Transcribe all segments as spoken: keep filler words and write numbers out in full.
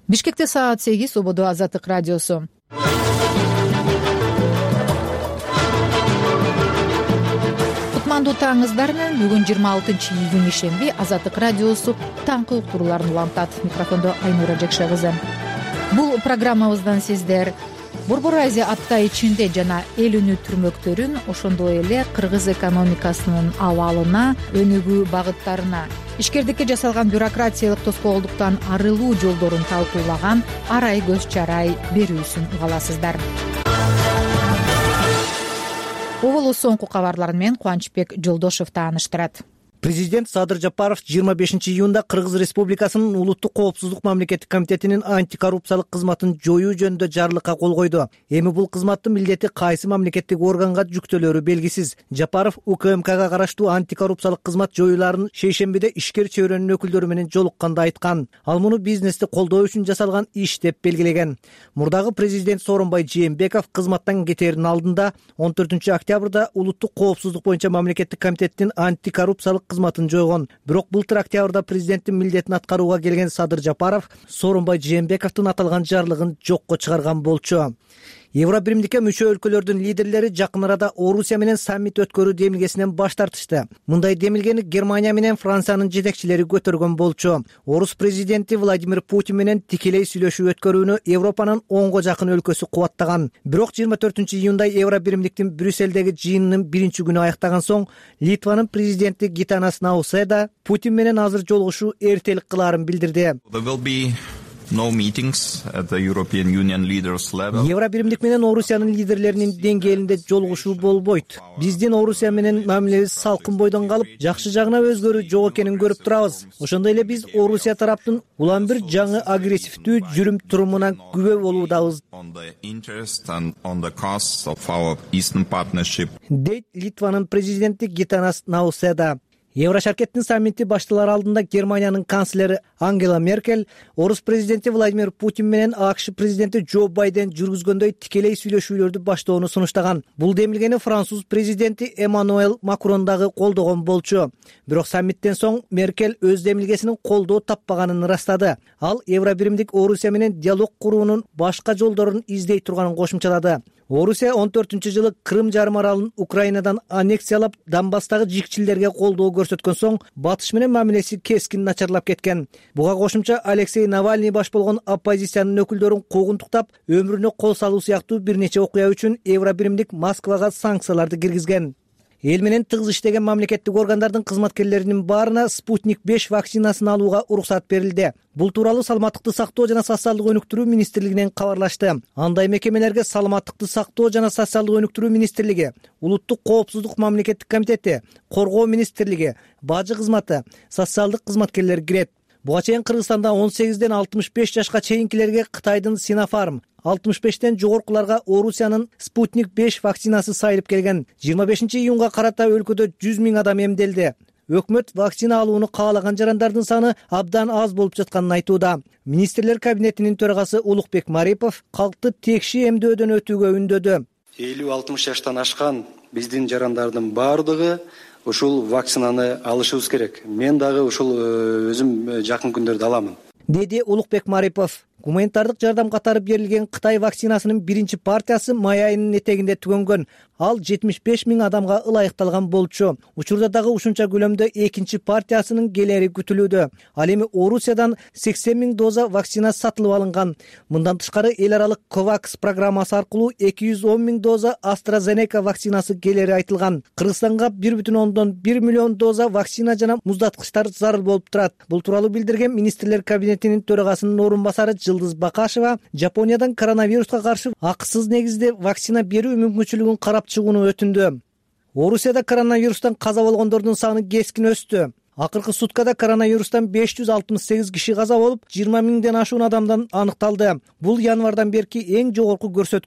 Бишкекте саат сегиз. Ободо Азаттык радиосу. Кутмандуу таңыңыздар менен. Бүгүн жыйырма алтынчы июнь ишемби. Азаттык радиосу таңкы уктурууларын улантат. Микрофондо Айнура Жекше кызы. Бул программабыздан сиздер Борбор Азия апта ичинде жана эл өнүктүрмөктөрүн, ошондой эле кыргыз экономикасынын абалына, өнүгүү багыттарына, ишкердикке жасалган бюрократиялык тоскоолдуктан арылуу жолдорун талкуулаган арай көз чарай берүүсүн уга аласыздар. Оболу соңку кабарлар менен Кубанычбек Жолдошев тааныштырат. Президент Садыр Жапаров жыйырма бешинчи июнда Кыргыз Республикасынын улуттук коопсуздук мамлекеттик комитетинин антикоррупциялык кызматын жоюу жөнүндө жарлыкка кол койду. Эми бул кызматтын милдети кайсы мамлекеттик органга жүктөлөрү белгисиз. Жапаров УКМКга караштуу антикоррупциялык кызмат жоюуларын шейшембиде ишкер чөйрөнүн өкүлдөрү менен жолукканда айткан. Ал муну бизнести колдоо үчүн жасалган иш деп белгилеген. Мурдагы президент Сооронбай Жээнбеков кызматтан кетеринин алдында он төртүнчү октябрда улуттук коопсуздук боюнча мамлекеттик комитеттин антикоррупциялык кызматын жойгон. Бирок былтыр октябрда президенттин милдетин аткарууга келген Садыр Жапаров Сооронбай Жээнбековдун аталган жарлыгын жокко чыгарган болчу. Евробиримдикке мүчө өлкөлөрдүн лидерлери жакын арада Орусия менен саммит өткөрүү демилгесинен баш тартышты. Мындай демилгени Германия менен Франциянын жетекчилери көтөргөн болчу. Орус президенти Владимир Путин менен тикелей сүйлөшүү өткөрүүнү Европанын онго жакын өлкөсү кубаттаган. Бирок жыйырма төртүнчү июнда Евробиримдиктин Брюссельдеги жыйынынын биринчи күнү аяктаган соң Литванын президенти Гитанас Науседа Путин менен азыр жолугушуу эртелик кылаарын билдирди. Евробиримдик менен Орусиянын лидерлеринин деңгээлинде жолугушуу болбойт. Биздин Орусия менен мамилебиз салкын бойдон калып, жакшы жагына өзгөрүү жок экенин көрүп турабыз. Ошондой эле биз Орусия тараптын улам бир жаңы агрессивдүү жүрүм турумуна күбө болуудабыз, дейт Литванын президенти Гитанас Науседа. Еврошаркеттин саммити башталар алдында Германиянын канцлери Ангела Меркель Орус президенти Владимир Путин менен АКШ президенти Джо Байден жүргүзгөндөй тикелей сүйлөшүүлөрдү баштоону сунуштаган. Бул демилгени француз президенти Эммануэль Макрон дагы колдогон болчу. Бирок саммиттен соң Меркель өз демилгесинин колдоо таппаганын ырастады. Ал Евробиримдик Орусия менен диалог куруунун башка жолдорун издей турганын кошумчалады. Орусия он төртүнчү жылы Крым жарым аралын Украинадан аннексиялап, Донбасстагы жикчилерге колдоо көрсөткөн соң батыш менен мамилеси кескин начарлап кеткен. Буга кошумча Алексей Навальный баш болгон оппозициянын өкүлдөрүн куугунтуктап, өмүрүнө кол салуу сыяктуу бир нече окуя үчүн Евробиримдик Москвага санкцияларды киргизген. Эл менен тыгыз иштеген мамлекеттик органдардын кызматкерлеринин баарына Спутник беш вакцинасын алууга уруксат берилди. Бул тууралуу Саламаттыкты сактоо жана социалдык өнүктүрүү министрлигинен кабарлашты. Андай мекемелерге Саламаттыкты сактоо жана социалдык өнүктүрүү министрлиги, Улуттук коопсуздук мамлекеттик комитети, Коргоо министрлиги, Бажы кызматы, социалдык кызматкерлер кирет. Буга чейин Кыргызстанда он сегизден алтымыш беш жашка чейинкилерге Кытайдын Синофарм, алтымыш бештен жогоркуларга Орусиянын Спутник беш вакцинасы сайылып келген. жыйырма бешинчи июнга карата өлкөдө жүз миң адам эмделди. Өкмөт вакцина алууну каалаган жарандардын саны абдан аз болуп жатканын айтууда. Министрлер кабинетинин төрагасы Улукбек Марипов калкты текши эмдөөдөн өтүүгө үндөдү. элүү алтымыш жаштан ашкан биздин жарандардын баардыгы ушул вакцинаны алышыбыз керек. Мен дагы ушул өзүм жакын күндөрдө аламын, деди Улукбек Марипов. Гуманитардык жардам катары берилген Кытай вакцинасынын биринчи партиясы май айынын этегинде түгөнгөн. Ал жетимиш беш миң адамга ылайыкталган болчу. Учурда дагы ушунча көлөмдө экинчи партиясынын келери күтүлүүдө. Ал эми Орусиядан сексен миң доза вакцина сатылып алынган. Мындан тышкары эл аралык Ковакс программасы аркылуу эки жүз он миң доза AstraZeneca вакцинасы келери айтылган. Кыргызстанга бир бүтүн ондон бир миллион доза вакцина жана муздаткычтар зарыл болуп турат. Бул тууралуу билдирген министрлер кабинетинин төрагасынын орун басары Жылдыз Бакашева Жапониядан коронавируска каршы акысыз негизде вакцина берүү мүмкүнчүлүгүн карап чыгууну өтүндү. Орусияда коронавирустан каза болгондордун саны кескин өстү. Акыркы суткада коронавирустан беш жүз алтымыш сегиз киши каза болуп, жыйырма миңден ашуун адамдан аныкталды. Бул январдан берки эң жогорку көрсөткүч.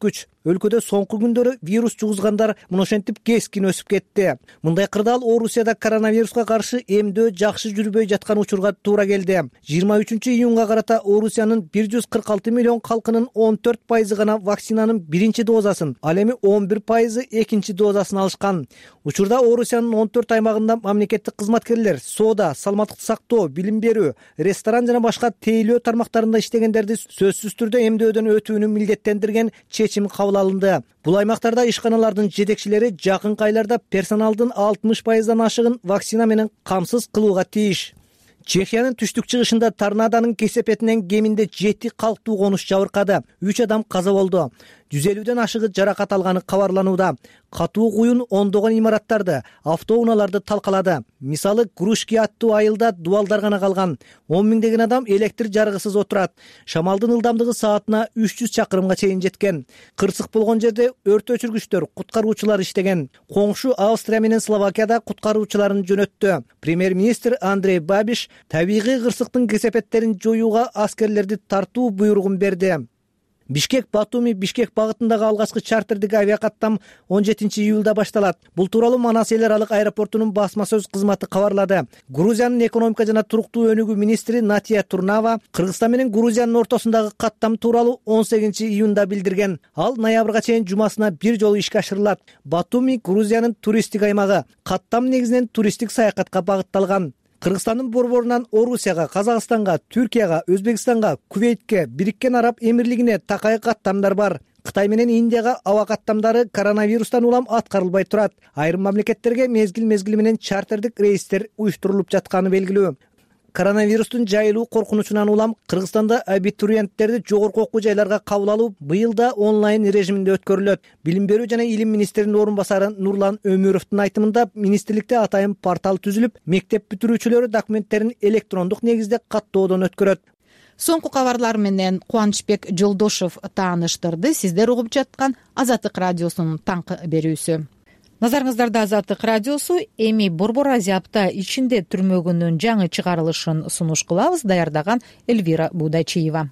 өлкөдө соңку күндөрү вирус жугузгандар мына ошентип кескин өсүп кетти. Мындай кырдаал Орусияда коронавируска каршы эмдөө жакшы жүрбөй жаткан учурга туура келди. жыйырма үчүнчү июнга карата Орусиянын бир жүз кырк алты миллион калкынын он төрт пайызы гана вакцинанын биринчи дозасын, ал эми он бир пайызы экинчи дозасын алышкан. Учурда Орусиянын он төрт аймагында мамлекеттик кызматкерлер соода, саламаттыкты сактоо, билим берүү, ресторан жана башка тейлөө тармактарында иштегендерди сөзсүз түрдө эмдөөдөн өтүүнү милдеттендирген чечим кабыл алынды. Бул аймактарда ишканалардын жетекчилери жакынкы айларда персоналдын алтымыш пайыздан ашыгын вакцина менен камсыз кылууга тийиш. Чехиянын түштүк чыгышында торнадонун кесепетинен кеминде жети калктуу конуш жабыркады. үч адам каза болду. жүз элүүдөн ашыгы жаракат алганы кабарланууда. Катуу куюн ондогон имараттарды, автоунааларды талкалады. Мисалы, Грушки аттуу айылда дубалдар гана калган. он миңдеген адам электр жарыгысыз отурат. Шамалдын ылдамдыгы саатына үч жүз чакырымга чейин жеткен. Кырсык болгон жерде өрт өчүргүчтөр, куткаруучулар иштеген. Коңшу Австрия менен Словакияда куткаруучуларын жөнөттү. Премьер-министр Андрей Бабиш табигый кырсыктын кесепеттерин жоюуга аскерлерди тартуу буйругун берди. Бишкек Батуми Бишкек багытындагы алгачкы чартердик авиакаттам он жетинчи июлда башталат. Бул тууралуу Манас эл аралык аэропортунун басма сөз кызматы кабарлады. Грузиянын экономика жана туруктуу өнүгүү министри Натия Турнава Кыргызстан менен Грузиянын ортосундагы каттам тууралуу он сегизинчи июнда билдирген. Ал ноябрга чейин жумасына бир жолу ишке ашырылат. Батуми Грузиянын туристтик аймагы. Каттам негизинен туристтик саякатка багытталган. Кыргызстандын борборунан Орусияга, Казакстанга, Түркияга, Өзбекстанга, Кувейтке, Бириккен Араб Эмирлигине такай каттамдар бар. Кытай менен Индияга аба каттамдары коронавирустан улам аткарылбай турат. Айрым мамлекеттерге мезгил-мезгили менен чартердик рейстер уюштурулуп жатканы белгилүү. Коронавирустун жайылуу коркунучунан улам Кыргызстанда абитуриенттерди жогорку окуу жайларга кабыл алуу быйыл да онлайн режиминде өткөрүлөт. Билим берүү жана илим министринин орун басары Нурлан Өмүровдун айтымында министрликте атайын портал түзүлүп, мектеп бүтүрүүчүлөрү документтерин электрондук негизде каттоодон өткөрөт. Соңку кабарлар менен Кубанычбек Жолдошов тааныштырды. Сиздер угуп жаткан Азаттык радиосунун таңкы берүүсү. Назарыңыздарда Азаттык радиосу. Эми Борбор Азия апта ичинде түрмөгүнүн жаңы чыгарылышын сунуш кылабыз. Даярдаган Эльвира Будачиева.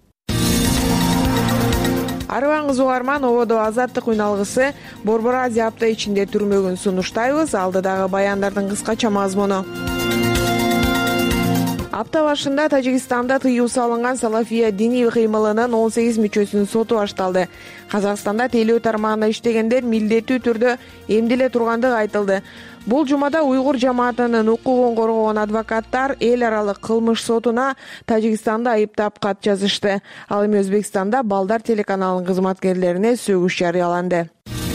Арыбаңыз угарман, ободо Азаттык үналгысы Борбор Азия апта ичинде түрмөгүн сунуштайбыз. Алдыдагы баяндардын кыскача мазмуну. Апта башында Тажикстанда тыюу салынган Салафия диний кыймылынын он сегиз мүчөсүнүн соту башталды. Казакстанда тейлөө тармагында иштегендер милдеттүү түрдө эмдиле тургандыгы айтылды. Бул жумада уйгур жамаатынын укугун коргогон адвокаттар эл аралык кылмыш сотуна Тажикстанды айыптап кат жазышты. Ал эми Өзбекстанда Балдар телеканалынын кызматкерлерине сөгүш жарыяланды.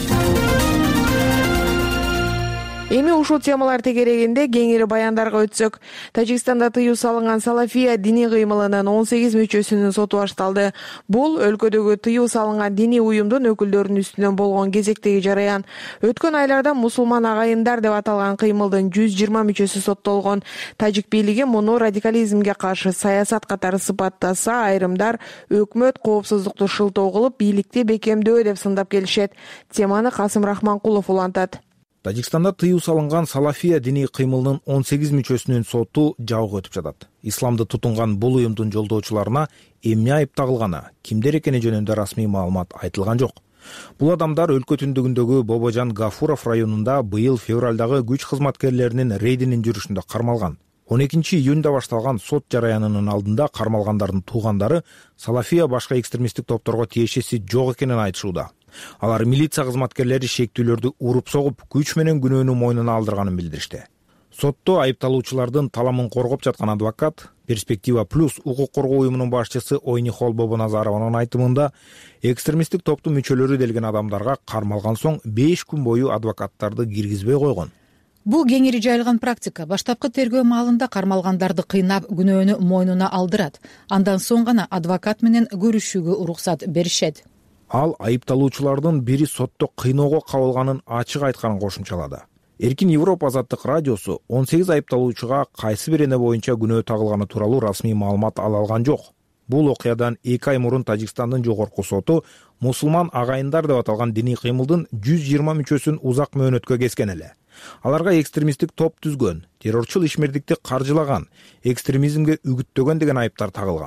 Эми ушул темалар тегерегинде кеңири баяндарга өтсөк, Тажикстанда тыюу салынган Салафия диний кыймылынын он сегиз мүчөсүнүн соту башталды. Бул өлкөдөгү тыюу салынган диний уюмдун өкүлдөрүнүн үстүнөн болгон кезектеги жараян. Өткөн айларда мусулман агайындар деп аталган кыймылдын жүз жыйырма мүчөсү соттолгон. Тажик бийлиги муну радикализмге каршы саясат катары сыпаттаса, айрымдар өкмөт коопсуздукту шылтоо кылып, бийликти бекемдөө деп сындап келишет. Теманы Касым Рахманкулов улантат. Тажикстанда тыюу салынган Салафия диний кыймылынын он сегиз мүчөсүнүн соту жабык өтүп жатат. Исламды тутунган бул уюмдун жолдоочуларына эмне айып тагылганы, кимдер экени жөнүндө расмий маалымат айтылган жок. Бул адамдар өлкө түндүгүндөгү Бобожан Гафуров районунда быйыл февралдагы күч кызматкерлеринин рейдинин жүрүшүндө кармалган. он экинчи июнда башталган сот жараянынын алдында кармалгандардын туугандары Салафия башка экстремисттик топторго тиешеси жок экенин айтышууда. Алар милиция кызматкерлери шектүүлөрдү уруп согуп, күч менен күнөөнү мойнуна алдырганын билдиришти. Сотто айыпталуучулардын таламын коргоп жаткан адвокат, Перспектива плюс укук коргоо уюмунун башчысы Ойнихол Бобоназарованын айтымында, экстремисттик топтун мүчөлөрү делген адамдарга кармалган соң беш күн бою адвокаттарды киргизбей койгон. Бул кеңири жайылган практика. Баштапкы тергөө маалында кармалгандарды кыйнап, күнөөнү мойнуна алдырат. Андан соң гана адвокат менен көрүшүүгө уруксат беришет. Ал айыпталуучулардын бири сотто кыйноого кабылганын ачык айтканын кошумчалады. Эркин Европа Азаттык радиосу он сегиз айыпталуучуга кайсы бир эне боюнча күнөө тагылганы тууралуу расмий маалымат ала алган жок. Бул окуядан эки ай мурун Тажикстандын жогорку соту мусулман агайындар деп аталган диний кыймылдын жүз жыйырма мүчөсүн узак мөөнөткө кескен эле. Аларга экстремисттик топ түзгөн, террорчул ишмердикти каржылаган, экстремизмге үгүттөгөн деген айыптар тагылган.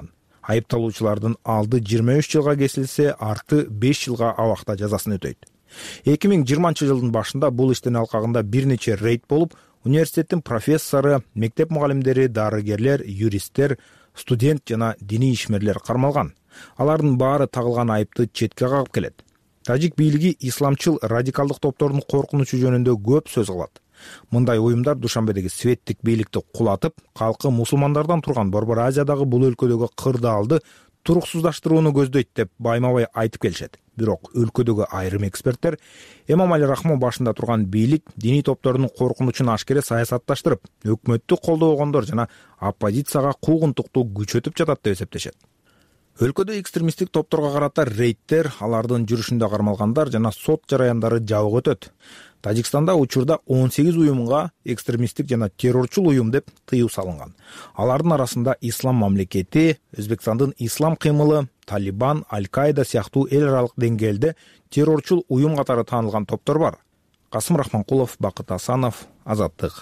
Айыпталуучулардын алды жыйырма үч жылга кесилсе, арты беш жылга абакта жазасын өтөйт. эки миң жыйырманчы жылдын башында бул иштин алкагында бир нече рейд болуп, университеттин профессору, мектеп мугалимдери, дарыгерлер, юристтер, студент жана диний ишмерлер кармалган. Алардын баары тагылган айыпты четке кагып келет. Тажик бийлиги исламчыл радикалдык топтордун коркунучу жөнүндө көп сөз кылат. Мындай уюмдар Душанбедеги светтик бийликти кулатып, калкы мусулмандардан турган Борбор Азиядагы бул өлкөдөгү кырдаалды туруксуздаштырууну көздөйт деп байма-бай айтып келишет. Бирок өлкөдөгү айрым эксперттер Эмомали Рахмон башында турган бийлик диний топтордун коркунучун ашкере саясатташтырып, өкмөттү колдобогондор жана оппозицияга куугунтукту күчөтүп жатат деп эсептешет. Өлкөдө экстремисттик топторго карата рейдтер, алардын жүрүшүндө кармалгандар жана сот жараяндары жабык өтөт. Тажикстанда учурда он сегиз уюмга экстремисттик жана террорчул уюм деп тыюу салынган. Алардын арасында Ислам мамлекети, Өзбекстандын ислам кыймылы, Талибан, Аль-Каида сыяктуу эл аралык деңгээлде террорчул уюм катары таанылган топтор бар. Касым Рахманкулов, Бакыт Асанов, Азаттык.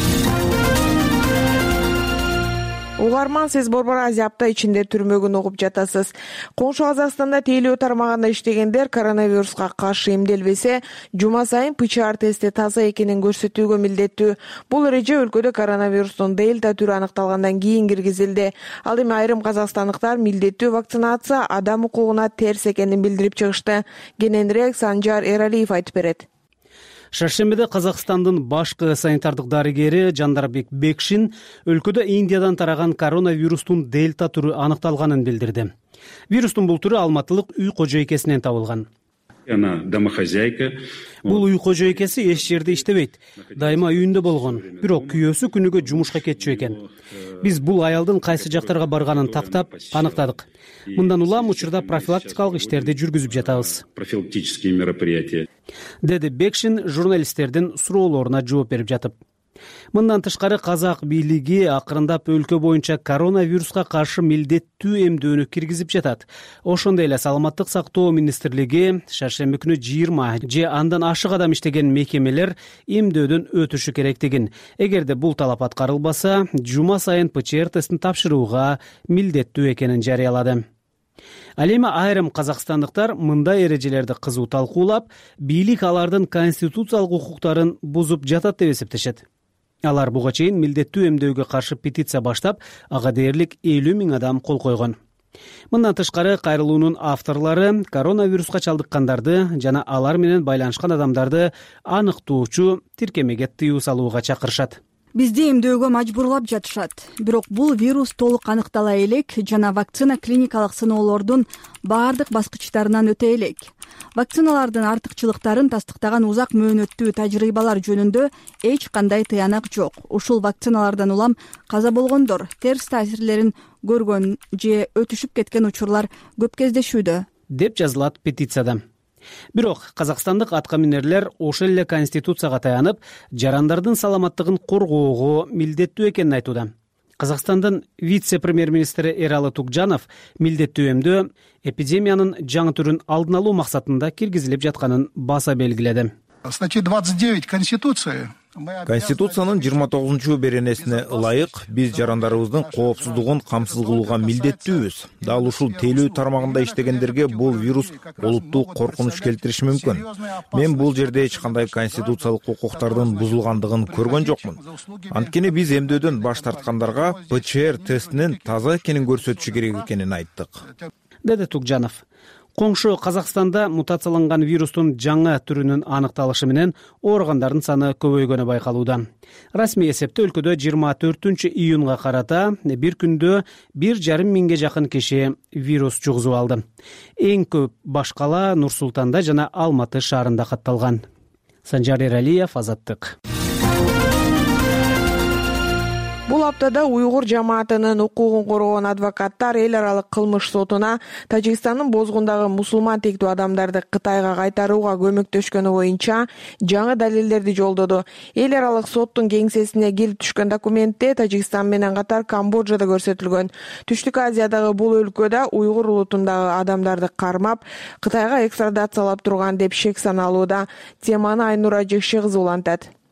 Угарман, сиз Борбор Азия апта ичинде түрмөгүн угуп жатасыз. Коңшу Казакстанда тейлөө тармагында иштегендер коронавируска каршы эмделбесе, жума сайын пэ че эр тести таза экенин көрсөтүүгө милдеттүү. Бул эреже өлкөдө коронавирустун дельта түрү аныкталгандан кийин киргизилди. Ал эми айрым казакстандыктар милдеттүү вакцинация адам укугуна терс экенин билдирип чыгышты. Кененирээк Санжар Эралиев айтып берет. Шаршембиде Казакстандын башкы санитардык дарыгери Жандарбек Бекшин өлкөдө Индиядан тараган коронавирустун дельта түрү аныкталганын билдирди. Вирустун бул түрү алматылык үй кожойкесинен табылган. Она домохозяйка. Бул үй кожойкеси эч жерде иштебейт. Дайыма үйүндө болгон. Бирок күйөөсү күнүгө жумушка кетчү экен. Биз бул аялдын кайсы жактарга барганын тактап аныктадык. Мындан улам учурда профилактикалык иштерди жүргүзүп жатабыз. Профилактические мероприятия. Деди Бекшин журналисттердин суроолоруна жооп берип жатып. Мындан тышкары казак бийлиги акырындап өлкө боюнча коронавируска каршы милдеттүү эмдөөнү киргизип жатат. Ошондой эле Саламаттык сактоо министрлиги шаршемби күнү жыйырма же андан ашык адам иштеген мекемелер эмдөөдөн өтүшү керектигин, эгерде бул талап аткарылбаса, жума сайын пэ че эр тестин тапшырууга милдеттүү экенин жарыялады. Ал эми айрым казакстандыктар мындай эрежелерди кызуу талкуулап, бийлик алардын конституциялык укуктарын бузуп жатат деп эсептешет. Алар буга чейин милдеттүү эмдөөгө каршы петиция баштап, ага дээрлик элүү миң адам кол койгон. Мындан тышкары кайрылуунун авторлору коронавируска чалдыккандарды жана алар менен байланышкан адамдарды аныктоочу тиркемеге тыюу салууга чакырышат. Бизди эмдөөгө мажбурлап жатышат. Бирок бул вирус толук аныктала элек жана вакцина клиникалык сыноолордун баардык баскычтарынан өтө элек. Вакциналардын артыкчылыктарын тастыктаган узак мөөнөттүү тажрыйбалар жөнүндө эч кандай тыянак жок. Ушул вакциналардан улам каза болгондор, терс таасирлерин көргөн же өтүшүп кеткен учурлар көп кездешүүдө, деп жазылат петицияда. Бирок казакстандык аткаминерлер ошол эле конституцияга таянып, жарандардын саламаттыгын коргоого милдеттүү экенин айтууда. Казакстандын вице-премьер-министри Эралы Тукжанов милдеттүү эмдөө эпидемиянын жаңы түрүн алдын алуу максатында киргизилип жатканын баса белгиледи. Статья двадцать девять Конституции. Конституциянын жыйырма тогузунчу беренесине ылайык биз жарандарыбыздын коопсуздугун камсыз кылууга милдеттүүбүз. Дал ушул тейлөө тармагында иштегендерге бул вирус олуттуу коркунуч келтириши мүмкүн. Мен бул жерде эч кандай конституциялык укуктардын бузулгандыгын көргөн жокмун. Анткени биз эмдөөдөн баш тарткандарга пэ че эр тестинин таза экенин көрсөтүшү керек экенин айттык, деди Тукжанов. Коңшу Казакстанда мутацияланган вирустун жаңы түрүнүн аныкталышы менен ооругандардын саны көбөйгөнү байкалууда. Расмий эсепте өлкөдө жыйырма төртүнчү июнга карата бир күндө бир жарым миңге жакын киши вирус жугузуп алды. Эң көп баш кала Нур Султанда жана Алматы шаарында катталган. Санжар Эралиев, Азаттык. Бул аптада уйгур жамаатынын укугун коргоон адвокаттар эл аралык кылмыш сотуна Тажикстандын бозгундагы мусулман тектүү адамдарды Кытайга кайтарууга көмөктөшкөнү боюнча жаңы далилдерди жолдоду. Эл аралык соттун кеңсесине келип түшкөн документте Тажикстан менен катар Камбоджа да көрсөтүлгөн. Түштүк Азиядагы бул өлкөдө уйгур улутундагы адамдарды кармап, Кытайга экстрадациялап турган деп шек саналууда. Теманы Айнура Жекши кызы улантат.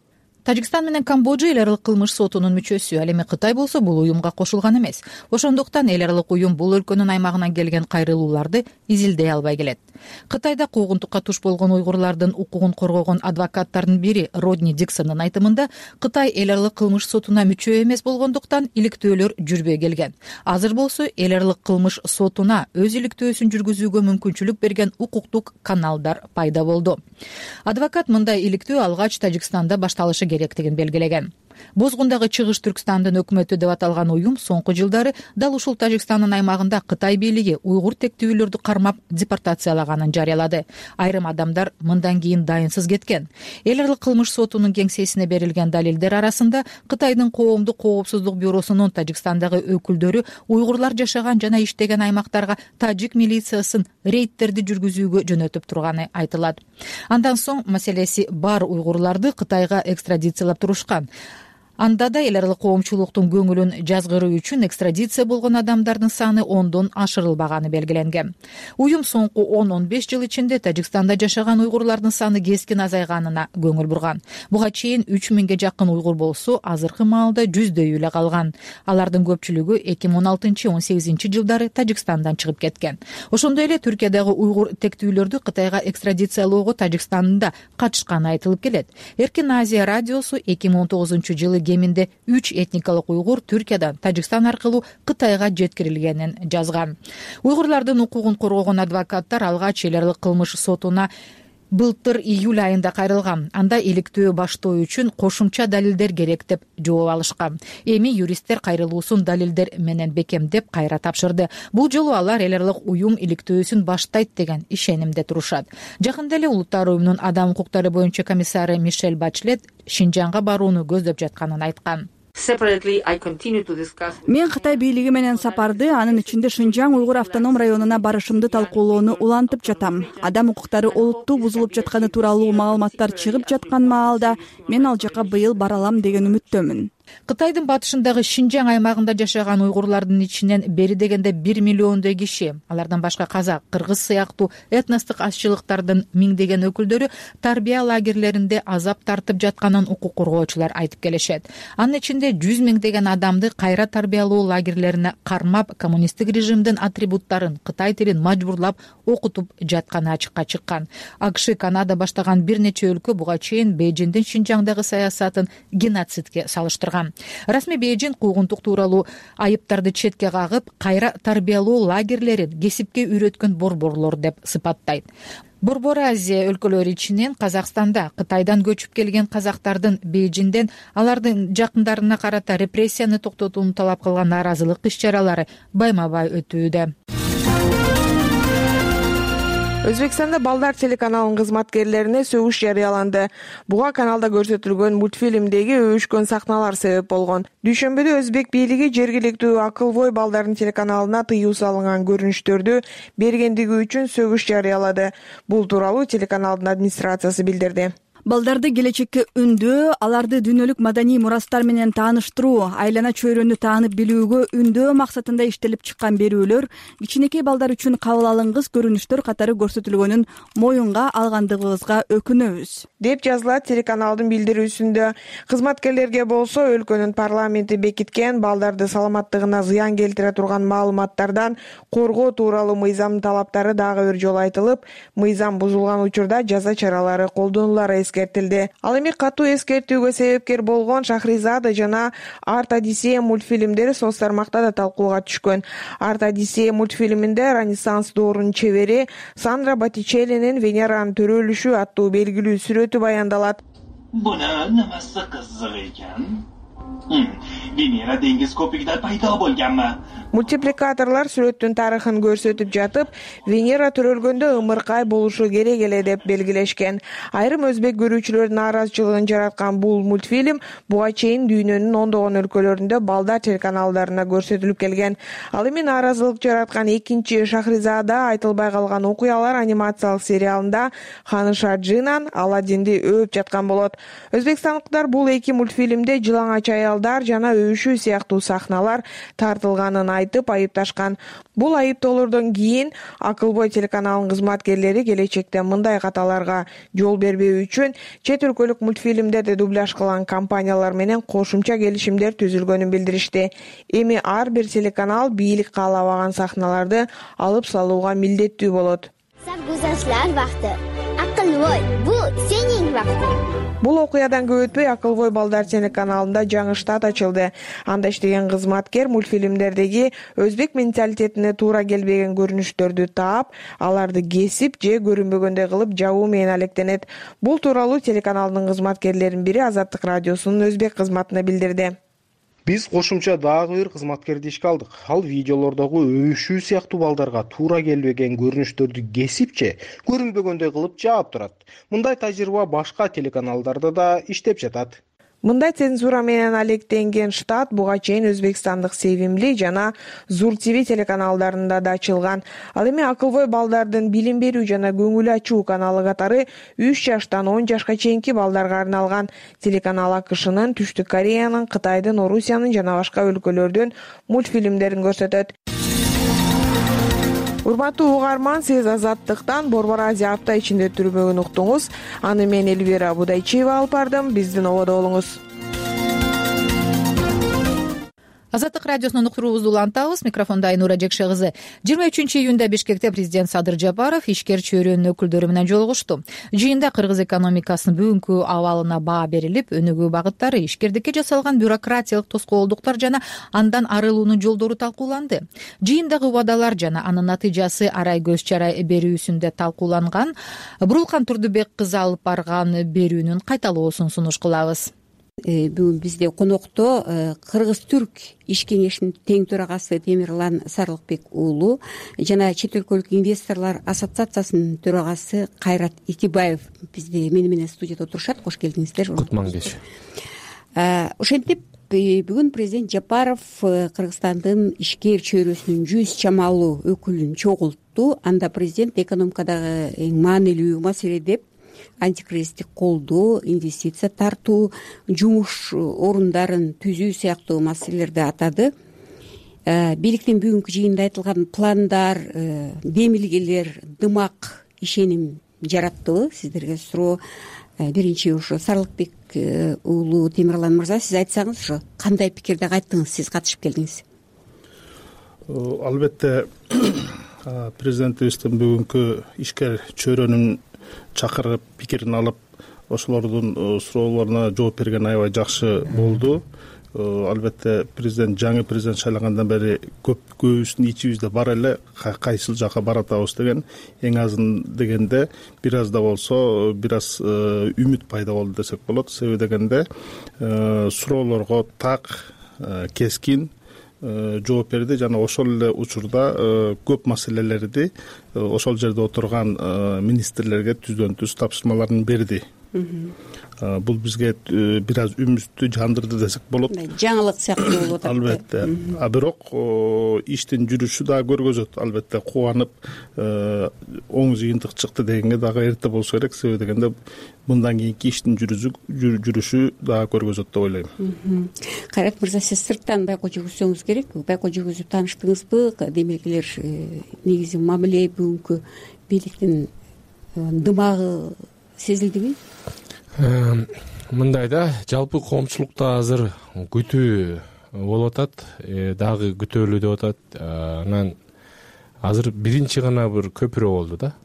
Тажикстан менен Камбоджа эл аралык кылмыш сотунун мүчөсү. Ал эми Кытай болсо бул уюмга кошулган эмес. Ошондуктан эл аралык уюм бул өлкөнүн аймагынан келген кайрылууларды изилдей албай келет. Кытайда куугунтукка туш болгон уйгурлардын укугун коргогон адвокаттардын бири Родни Диксондун айтымында Кытай эл аралык кылмыш сотуна мүчө эмес болгондуктан иликтөөлөр жүрбөй келген. Азыр болсо эл аралык кылмыш сотуна өз иликтөөсүн жүргүзүүгө мүмкүнчүлүк берген укуктук каналдар пайда болду. Адвокат мындай иликтөө алгач Тажикстанда башталышы керектигин белгилеген. Бозгундагы Чыгыш Түркстандын өкмөтү деп аталган уюм соңку жылдары дал ушул Тажикстандын аймагында Кытай бийлиги уйгур тектүүлөрдү кармап депортациялаганын жарыялады. Айрым адамдар мындан кийин дайынсыз кеткен. Эл аралык кылмыш сотунун кеңсесине берилген далилдер арасында Кытайдын коомдук коопсуздук бюросунун Тажикстандагы өкүлдөрү уйгурлар жашаган жана иштеген аймактарга тажик милициясын рейдтерди жүргүзүүгө жөнөтүп турганы айтылат. Андан соң маселеси бар уйгурларды Кытайга экстрадициялап турушкан. Анда да эл аралык коомчулуктун көңүлүн жазгыруу үчүн экстрадиция болгон адамдардын саны ондон ашырылбаганы белгиленген. Уюм соңку он он беш жыл ичинде Тажикстанда жашаган уйгурлардын саны кескин азайганына көңүл бурган. Буга чейин үч миңге жакын уйгур болсо, азыркы маалда жүздөй эле калган. Алардын көпчүлүгү эки миң он алтынчы он сегизинчи жылдары Тажикстандан чыгып кеткен. Ошондой эле Түркиядагы уйгур тектүүлөрдү Кытайга экстрадициялоого Тажикстандын да катышканы айтылып келет. Эркин Азия радиосу эки миң он тогузунчу жылы кеминде үч этникалык уйгур Түркиядан Тажикстан аркылуу Кытайга жеткирилгенин жазган. Уйгурлардын укугун коргогон адвокаттар алгач эл аралык кылмыш сотуна былтыр июль айында кайрылган. Анда иликтөө баштоо үчүн кошумча далилдер керек деп жооп алышкан. Эми юристтер кайрылуусун далилдер менен бекемдеп кайра тапшырды. Бул жолу алар эл аралык уюм иликтөөсүн баштайт деген ишенимде турушат. Жакында эле Улуттар уюмунун адам укуктары боюнча комиссары Мишель Бачлет Шинжанга барууну көздөп жатканын айткан. Мен Кытай бийлиги менен сапарды, анын ичинде Шинжаң уйгур автоном районуна барышымды талкуулоону улантып жатам. Адам укуктары олуттуу бузулуп жатканы тууралуу маалыматтар чыгып жаткан маалда мен ал жака быйыл бара алам деген үмүттөмүн. Кытайдын батышындагы Шинжаң аймагында жашаган уйгурлардын ичинен бери дегенде бир миллиондой киши, алардан башка казак, кыргыз сыяктуу этностук азчылыктардын миңдеген өкүлдөрү тарбия лагерлеринде азап тартып жатканын укук коргоочулар айтып келишет. Анын ичинде жүз миңдеген адамды кайра тарбиялоо лагерлерине кармап, коммунисттик режимдин атрибуттарын, Кытай тилин мажбурлап окутуп жатканы ачыкка чыккан. АКШ, Канада баштаган бир нече өлкө буга чейин Бейжиңдин Шинжаңдагы саясатын геноцидке салыштырган. Расмий Бейжиң куугунтук тууралуу айыптарды четке кагып, кайра тарбиялоо лагерлерин кесипке үйрөткөн борборлор деп сыпаттайт. Борбор Азия өлкөлөрү ичинен Казакстанда Кытайдан көчүп келген казактардын Бейжиңден алардын жакындарына карата репрессияны токтотууну талап кылган нааразылык иш-чаралары байма-бай өтүүдө. Өзбекстанда Балдар телеканалынын кызматкерлерине сөгүш жарыяланды. Буга каналда көрсөтүлгөн мультфильмдеги өбүшкөн сахналар себеп болгон. Дүйшөмбүдө Өзбек бийлиги жергиликтүү Акылбой Балдардын телеканалына тыюу салынган көрүнүштөрдү бергендиги үчүн сөгүш жарыялады. Бул тууралуу телеканалдын администрациясы билдирди. Балдарды келечекке үндөө, аларды дүйнөлүк маданий мурастар менен тааныштыруу, айлана чөйрөнү таанып билүүгө үндөө максатында иштелип чыккан берүүлөр кичинекей балдар үчүн кабыл алынгыс көрүнүштөр катары көрсөтүлгөнүн моюнга алгандыгыбызга өкүнөбүз, деп жазылат телеканалдын билдирүүсүндө. Кызматкерлерге болсо өлкөнүн парламенти бекиткен балдарды саламаттыгына зыян келтире турган маалыматтардан коргоо тууралуу мыйзамдын талаптары дагы бир жолу айтылып, мыйзам бузулган учурда жаза чаралары колдонулары эскертилди. Ал эми катуу эскертүүгө себепкер болгон Шахризада жана Арт Одиссея мультфильмдери соц тармакта да талкууга түшкөн. Арт Одиссея мультфильминде Ренессанс доорунун чебери Сандра Боттичеллинин Венеранын төрөлүшү аттуу белгилүү сүрөтү баяндалат. Бuna nimasi qiziq ekan? Venera dengiz ko'pigida paydo bo'lganmi? Мультипликаторлор сүрөттүн тарыхын көрсөтүп жатып, Венера төрөлгөндө ымыркай болушу керек эле деп белгилешкен. Айрым өзбек көрүүчүлөрдүн нааразычылыгын жараткан бул мультфильм буга чейин дүйнөнүн ондогон өлкөлөрүндө Балдар телеканалдарына көрсөтүлүп келген. Ал эми нааразылык жараткан экинчи Шахризада айтылбай калган окуялар анимациялык сериалында Ханыша Джинан Аладдинди өөп жаткан болот. Өзбекстандыктар бул эки мультфильмде жылаңач аялдар жана өбүшүү сыяктуу сахналар тартылганын айтып айыпташкан. Бул айыптоолордон кийин Акылбой телеканалынын кызматкерлери келечекте мындай каталарга жол бербөө үчүн чет өлкөлүк мультфильмдерди дубляж кылган компаниялар менен кошумча келишимдер түзүлгөнүн билдиришти. Эми ар бир телеканал бийлик каалабаган сахналарды алып салууга милдеттүү болот. Sabguzashtlar vaqti. Aqlvoy, bu sening vaqting. Бул окуядан көп өтпөй Акылбой балдар телеканалында жаңы штат ачылды. Анда иштеген кызматкер мультфильмдердеги өзбек менталитетине туура келбеген көрүнүштөрдү таап, аларды кесип же көрүнбөгөндөй кылып жабуу менен алектенет. Бул тууралуу телеканалдын кызматкерлеринин бири Азаттык радиосунун өзбек кызматына билдирди. Биз кошумча дагы бир кызматкерди ишке алдык. Ал видеолордогу өбүшүү сыяктуу балдарга туура келбеген көрүнүштөрдү кесип же көрүнбөгөндөй кылып жаап турат. Мындай тажрыйба башка телеканалдарда да иштеп жатат. Мындай цензура менен алектенген штат буга чейин Өзбекстандык Sevimli жана Zur ти ви телеканалдарында да ачылган. Ал эми Акылбой балдардын билим берүү жана көңүл ачуу каналы катары үч жаштан он жашка чейинки балдарга арналган. Телеканал АКШнын, Түштүк Кореянын, Кытайдын, Орусиянын жана башка өлкөлөрдүн мультфильмдерин көрсөтөт. Урматтуу угарман, сиз Азаттыктан Борбор Азия апта ичинде түрмөгүн уктуңуз. Аны мен Элвира Будайчиева алып бардым. Биздин ободо болуңуз. Азаттык радиосунун уктуруубузду улантабыз. Микрофондо Айнура Жекше кызы. жыйырма үчүнчү июнда Бишкекте президент Садыр Жапаров ишкер чөйрөнүн өкүлдөрү менен жолугушту. Жыйында кыргыз экономикасынын бүгүнкү абалына баа берилип, өнүгүү багыттары, ишкердикке жасалган бюрократиялык тоскоолдуктар жана андан арылуунун жолдору талкууланды. Жыйындагы убадалар жана анын натыйжасы арай көз чара берүүсүндө талкууланган. Бурулкан Турдубек кызы алып барган берүүнүн кайталоосун сунуш кылабыз. Бүгүн бизде конокто Кыргыз-Түрк иш кеңешинин тең төрагасы Темирлан Сарылыкбек уулу жана чет өлкөлүк инвесторлор ассоциациясынын төрагасы Кайрат Итибаев бизде мени менен студияда отурушат. Кош келдиңиздер. Кутман кеч. Ошентип бүгүн президент Жапаров Кыргызстандын ишкер чөйрөсүнүн жүз чамалуу өкүлүн чогултту. Анда президент экономикадагы эң маанилүү маселе деп антикризистик колдоо, инвестиция тартуу, жумуш орундарын түзүү сыяктуу маселелерди атады. Бийликтин бүгүнкү жыйында айтылган пландар, демилгелер, дымак ишеним жараттыбы? Сиздерге суроо. Биринчи ушу Сарылыкбек уулу Темирлан мырза, сиз айтсаңыз, ушу кандай пикирде кайттыңыз, сиз катышып келдиңиз? Албетте президентибиздин бүгүнкү ишкер чөйрөнүн чакырып пикирин алып, ошолордун суроолоруна жооп берген аябай жакшы болду. Албетте президент жаңы президент шайлангандан бери көп көбүбүздүн ичибизде бар эле кайсыл жака баратабыз деген, эң азын дегенде бир аз да болсо бир аз үмүт пайда болду десек болот. Себеби дегенде суроолорго так, кескин жооп берди жана ошол эле учурда көп маселелерди ошол жерде отурган министрлерге түздөн түз тапшырмаларын берди. Бул бизге бир аз үмүттү жандырды десек болот. Жаңылык сыяктуу болуп атат. Албетте. А бирок иштин жүрүшү дагы көргөзөт. Албетте кубанып оң жыйынтык чыкты дегенге дагы эрте болсо керек. Себеби дегенде мындан кийинки иштин жүрүшү дагы көргөзөт деп ойлойм. Кайрат мырза, сиз сырттан байкоо жүргүзсөңүз керек. Байкоо жүргүзүп тааныштыңызбы? Демилгелер, негизи мамиле бүгүнкү бийликтин дымагы сезилдиби? Мындай да, жалпы коомчулукта азыр күтүү болуп атат, дагы күтөлүү деп атат. Анан азыр биринчи гана бир көпүрө болду да.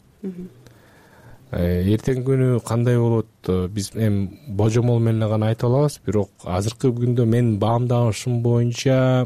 Эртеңки күнү кандай болот, биз эми божомол менен гана айта алабыз, бирок азыркы күндө мен баамдашым боюнча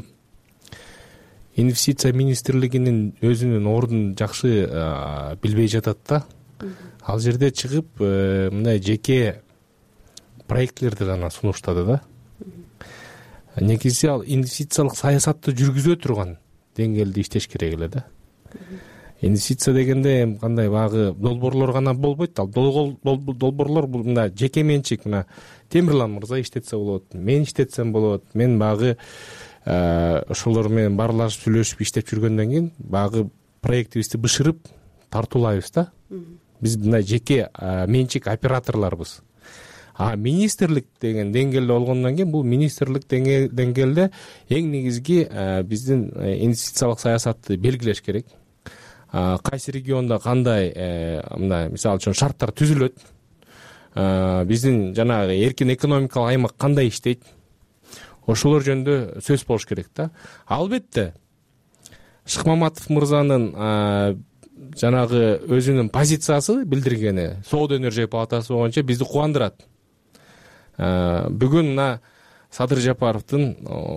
инвестиция министрлигинин өзүнүн ордун жакшы билбей жатат да. Ал жерде чыгып мындай жеке проектлерди гана сунуштады да. Негизи ал инвестициялык саясатты жүргүзө турган деңгээлде иштеш керек эле да. Инвестиция дегенде кандай багы долбоорлор гана болбойт. Ал долбоорлор бул мына жеке менчик, мына Темирлан мырза иштетсе болот, мен иштетсем болот. Мен багы ошолор менен баарлашып сүйлөшүп иштеп жүргөндөн кийин багы проектибизди бышырып тартуулайбыз да. Биз мына жеке менчик операторлорбуз. а министрлик деген деңгээлде болгондон кийин бул министрлик деңгээлде эң негизги биздин инвестициялык саясатты белгилеш керек. Кайсы региондо кандай мындай мисалы үчүн шарттар түзүлөт, биздин жанагы эркин экономикалык аймак кандай иштейт, ошолор жөнүндө сөз болуш керек да. Албетте Шыкмаматов мырзанын жанагы өзүнүн позициясы билдиргени Соода энергия палатасы боюнча бизди кубандырат. Бүгүн мына Садыр Жапаровдун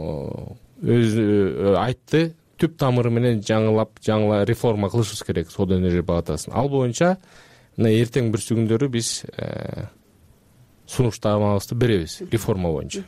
өзү айтты, түп тамыры менен жаңылап, жаңыла реформа кылышыбыз керек Соода энергия палатасын. Ал боюнча мына эртең бүрсү күндөрү биз сунуштамабызды беребиз реформа боюнча.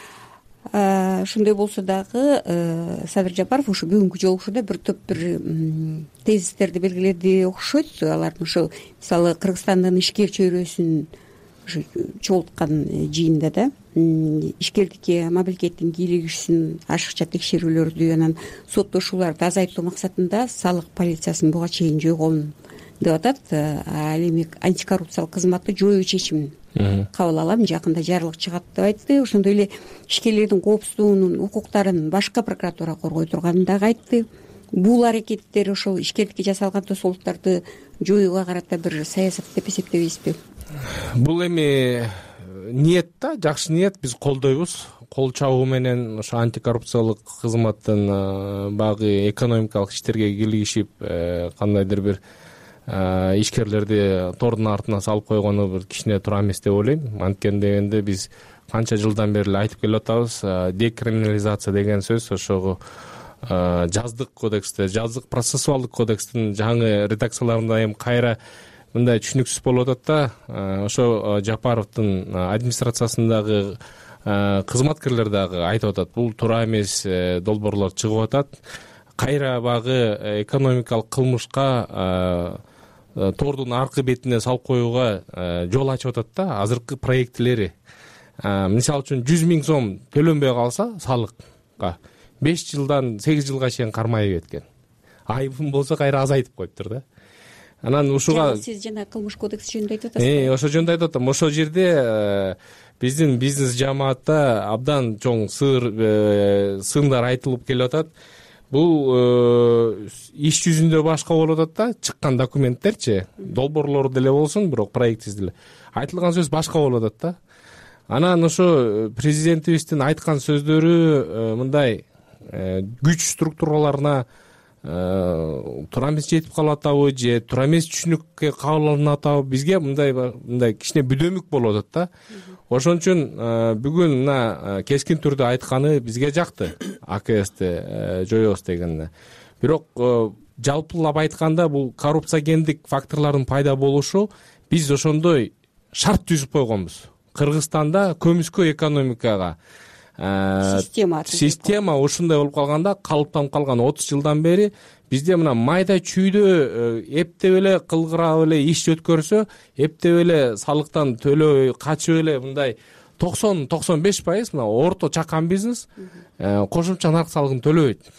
Ошондой болсо дагы Садыр Жапаров ушу бүгүнкү жолугушууда бир топ бир тезистерди белгиледи окшойт. Алар ошол мисалы Кыргызстандын ишкер чөйрөсүн чогулткан жыйында да ишкерликке мамлекеттин кийлигишин ашыкча текшерүүлөрдү анан соттошууларды азайтуу максатында салык полициясын буга чейин жойгон деп атат. Ал эми антикоррупциялык кызматты жоюу чечимин кабыл алам, жакында жарлык чыгат деп айтты. Ошондой эле ишкерлердин коопсуздугунун укуктарын башка прокуратура коргой турганын дагы айтты. Бул аракеттер ошол ишкерликке жасалган тосолдуктарды жоюуга карата бир саясат деп эсептебейсизби? Бул эми ниет да, жакшы ниет, биз колдойбуз. Кол чабуу менен ошо антикоррупциялык кызматтын багы экономикалык иштерге кийлигишип кандайдыр бир ишкерлерди тордун артына салып койгону бир кичине туура эмес деп ойлойм. Анткени дегенде биз канча жылдан бери эле айтып келип атабыз, декриминализация деген сөз ошого жаздык кодексте, жаздык процессуалдык кодекстин жаңы редакцияларында эми кайра мындай түшүнүксүз болуп атат да. Ошо Жапаровдун администрациясындагы кызматкерлер дагы айтып атат, бул туура эмес долбоорлор чыгып атат. Кайра багы экономикалык кылмышка тордун аркы бетине салып коюуга жол ачып атат да азыркы проектилери. Мисалы үчүн жүз миң сом төлөнбөй калса салыкка беш жылдан сегиз жылга чейин кармайып кеткен. Айыбым болсо кайра азайтып коюптур да. Анан ушуга сиз жана кылмыш кодекси жөнүндө айтып атасыз. Э, ошо жөнүндө айтып атам. Ошол жерде биздин бизнес жамаатта абдан чоң сыр сындар айтылып келип атат. Бул иш жүзүндө башка болуп атат да, чыккан документтерчи, долбоорлор деле болсун, бирок проектиз деле айтылган сөз башка болуп атат да. Анан ошо президентибиздин айткан сөздөрү мындай күч структураларына туура эмес жетип калып атабы же туура эмес түшүнүккө кабыл алынып атабы, бизге мындай мындай кичине бүдөмүк болуп атат да. Ошон үчүн бүгүн мына кескин түрдө айтканы бизге жакты, АКСти жоебуз дегенде. Бирок жалпылап айтканда бул коррупциогендик факторлордун пайда болушу биз ошондой шарт түзүп койгонбуз. Кыргызстанда көмүскө экономикага система система ушундай болуп калганда, калыптанып калган отуз жылдан бери бизде мына майда чүйдө эптеп эле кылгырап эле иш өткөрсө, эптеп эле салыктан төлөбөй качып эле мындай токсон токсон беш пайыз мына орто чакан бизнес кошумча нарк салыгын төлөбөйт.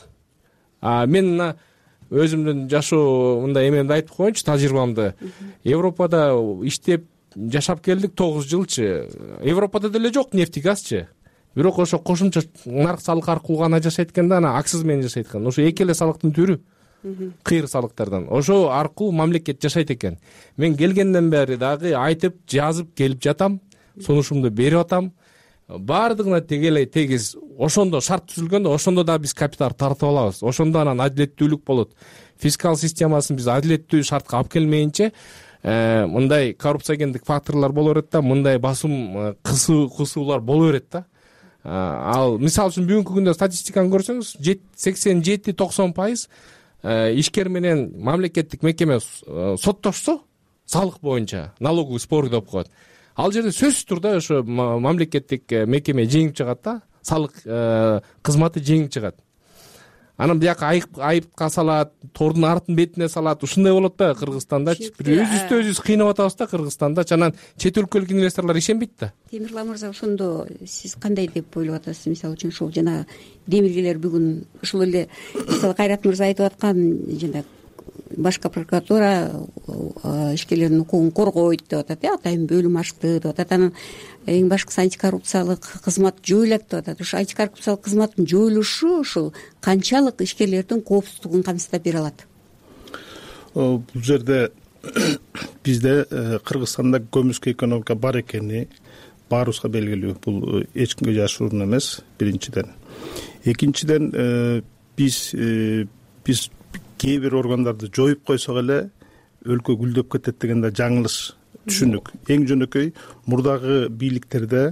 А мен мына өзүмдүн жашоо мындай эмемди айтып коеюнчу, тажрыйбамды. Европада иштеп жашап келдик тогуз жылчы. Европада деле жок нефть и газчы. Бирок ошо кошумча нарк салык аркылуу гана жашайт экен да, анан аксыз менен жашайт экен. Ошо эки эле салыктын түрү. Кыйыр салыктардан. Ошо аркылуу мамлекет жашайт экен. Мен келгенден бери дагы айтып, жазып келип жатам, сунушумду берип атам. Бардыгына тегелей тегиз ошондо шарт түзүлгөндө, ошондо да биз капитал тартып алабыз. Ошондо анан адилеттүүлүк болот. Фискал системасын биз адилеттүү шартка алып келмейинче мындай коррупциогендик факторлор боло берет да, мындай басым кысуулар боло берет да. Ал мисалы үчүн бүгүнкү күндө статистиканы көрсөңүз, сексен жети токсон пайыз ишкер менен мамлекеттик мекеме соттошсо салык боюнча налоговый спор деп коет. Ал жерде сөзсүз турда ошо мамлекеттик мекеме жеңип чыгат да, салык кызматы жеңип чыгат. Анан бияка айыпка салат, тордун артын бетине салат. Ушундай болот да Кыргызстанда. Бир өзүбүздү өзүбүз кыйнап атабыз да Кыргызстанда. Анан чет өлкөлүк инвесторлор ишенбейт да. Темирлан мырза, ошондо сиз кандай деп ойлоп атасыз? Мисалы үчүн ушул жана демиргилер бүгүн ушул эле мисалы Кайрат мырза айтып аткан жана башкы прокуратура ишкерлердин укугун коргойт деп атат, э атайын бөлүм ачты деп атат. Анан эң башкысы антикоррупциялык кызмат жоюлат деп атат. Ошо антикоррупциялык кызматтын жоюлушу ушул канчалык ишкерлердин коопсуздугун камсыздап бере алат? Бул жерде бизде Кыргызстанда көмүскө экономика бар экени баарыбызга белгилүү. Бул эч кимге жашыруун эмес, биринчиден. Экинчиден, биз биз кээ бир органдарды жоюп койсок эле өлкө гүлдөп кетет деген да жаңылыш түшүнүк. Эң жөнөкөй мурдагы бийликтерде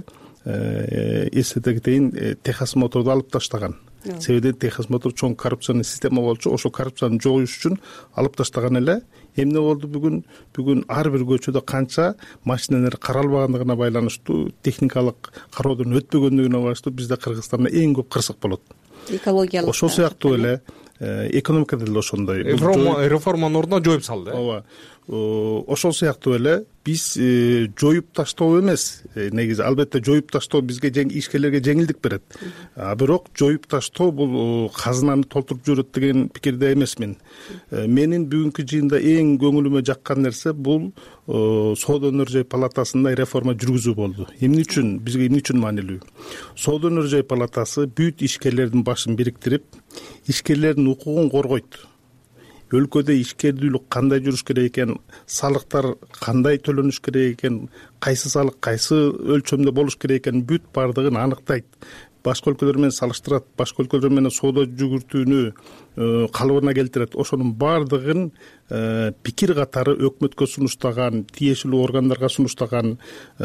эсете кетейин, Техас Моторду алып таштаган. Себеби Техас Мотор чоң коррупционный система болчу, ошол коррупцияны жоюш үчүн алып таштаган эле. Эмне болду бүгүн? Бүгүн ар бир көчөдө канча машиналар каралбагандыгына байланыштуу, техникалык кароодон өтпөгөндүгүнө байланыштуу бизде Кыргызстанда эң көп кырсык болот. Экологиялык. Ошол сыяктуу эле экономикада деле ошондой. Реформанын ордуна жоюп салды. Ооба. Ошол сыяктуу эле биз жоюп таштоо эмес, негизи албетте жоюп таштоо бизге ишкерлерге жеңилдик берет. А бирок жоюп таштоо бул казынаны толтуруп жүрөт деген пикирде эмесмин. Менин бүгүнкү жыйында эң көңүлүмө жаккан нерсе бул Соода өнөр жай палатасында реформа жүргүзүү болду. Эмне үчүн? Бизге эмне үчүн маанилүү? Соода өнөр жай палатасы бүт ишкерлердин башын бириктирип, ишкерлердин укугун коргойт. Өлкөдө ишкердүүлүк кандай жүрүш керек экен, салыктар кандай төлөнүш керек экен, кайсы салык кайсы өлчөмдө болуш керек экен, бүт бардыгын аныктайт. Башка өлкөлөр менен салыштырат, башка өлкөлөр менен соода жүгүртүүнү калыбына келтирет. Ошонун бардыгын пикир катары өкмөткө сунуштаган, тиешелүү органдарга сунуштаган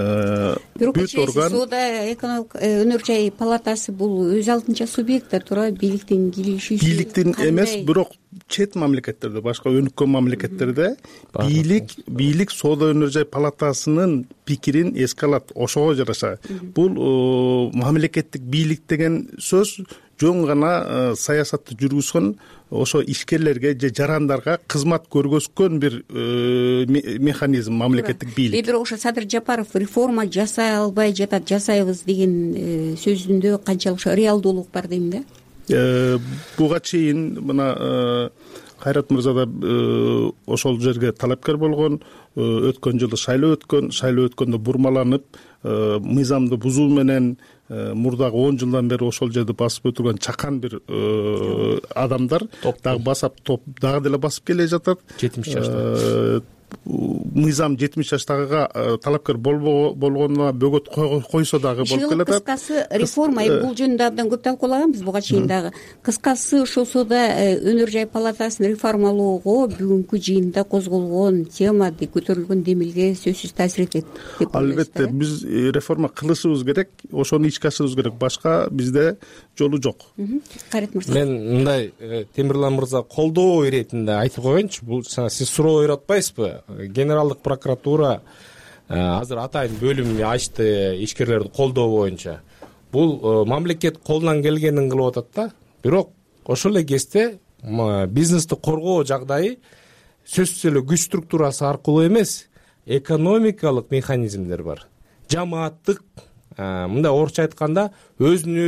бүт орган. Соода экономик өнөр жай палатасы бул өз алдынча субъект да туура, бийликтин киришүүсү. Бийликтин эмес, бирок чет мамлекеттерде, башка өнүккөн мамлекеттерде бийлик бийлик Соода өнөр жай палатасынын пикирин эске алат. Ошого жараша бул мамлекеттик бийлик деген сөз жөн гана саясатты жүргүзгөн, ошо ишкерлерге же жарандарга кызмат көргөзгөн бир механизм мамлекеттик бийлик. Бирок ошо Садыр Жапаров реформа жасай албай жатат, жасайбыз деген сөзүндө канчалык реалдуулук бар дейм да? Буга чейин мына Кайрат мырза да ошол жерге талапкер болгон, өткөн жылы шайлоо өткөн, шайлоо өткөндө бурмаланып, мыйзамды бузуу менен мурдагы он жылдан бери ошол жерди басып өтүргөн чакан бир адамдар дагы басап топ дагы деле басып келе жатат. жетимиш жашта. Мыйзам жетимиш жаштагыга талапкер болгонуна бөгөт койсо дагы болуп келатат. Кыскасы реформа, бул жөнүндө абдан көп талкуулаганбыз буга чейин дагы. Кыскасы ошол Соода өнөр жай палатасын реформалоого бүгүнкү жыйында козголгон тема, көтөрүлгөн демилге сөзсүз таасир этет деп ойлойсуздар. Албетте биз реформа кылышыбыз керек, ошону ичке ашырыбыз керек. Башка бизде жолу жок. Кайрат мырза. Мен мындай Темирлан мырза колдоо иретинде айтып коеюнчу. Бул сиз суроо үйрөтпайсызбы? Генералдык прокуратура азыр атайын бөлүм ачты ишкерлерди колдоо боюнча. Бул мамлекет колунан келгенин кылып атат да. Бирок ошол эле кезде бизнести коргоо жагдайы сөзсүз эле күч структурасы аркылуу эмес, экономикалык механизмдер бар. Жамааттык, мындай орусча айтканда, өзүн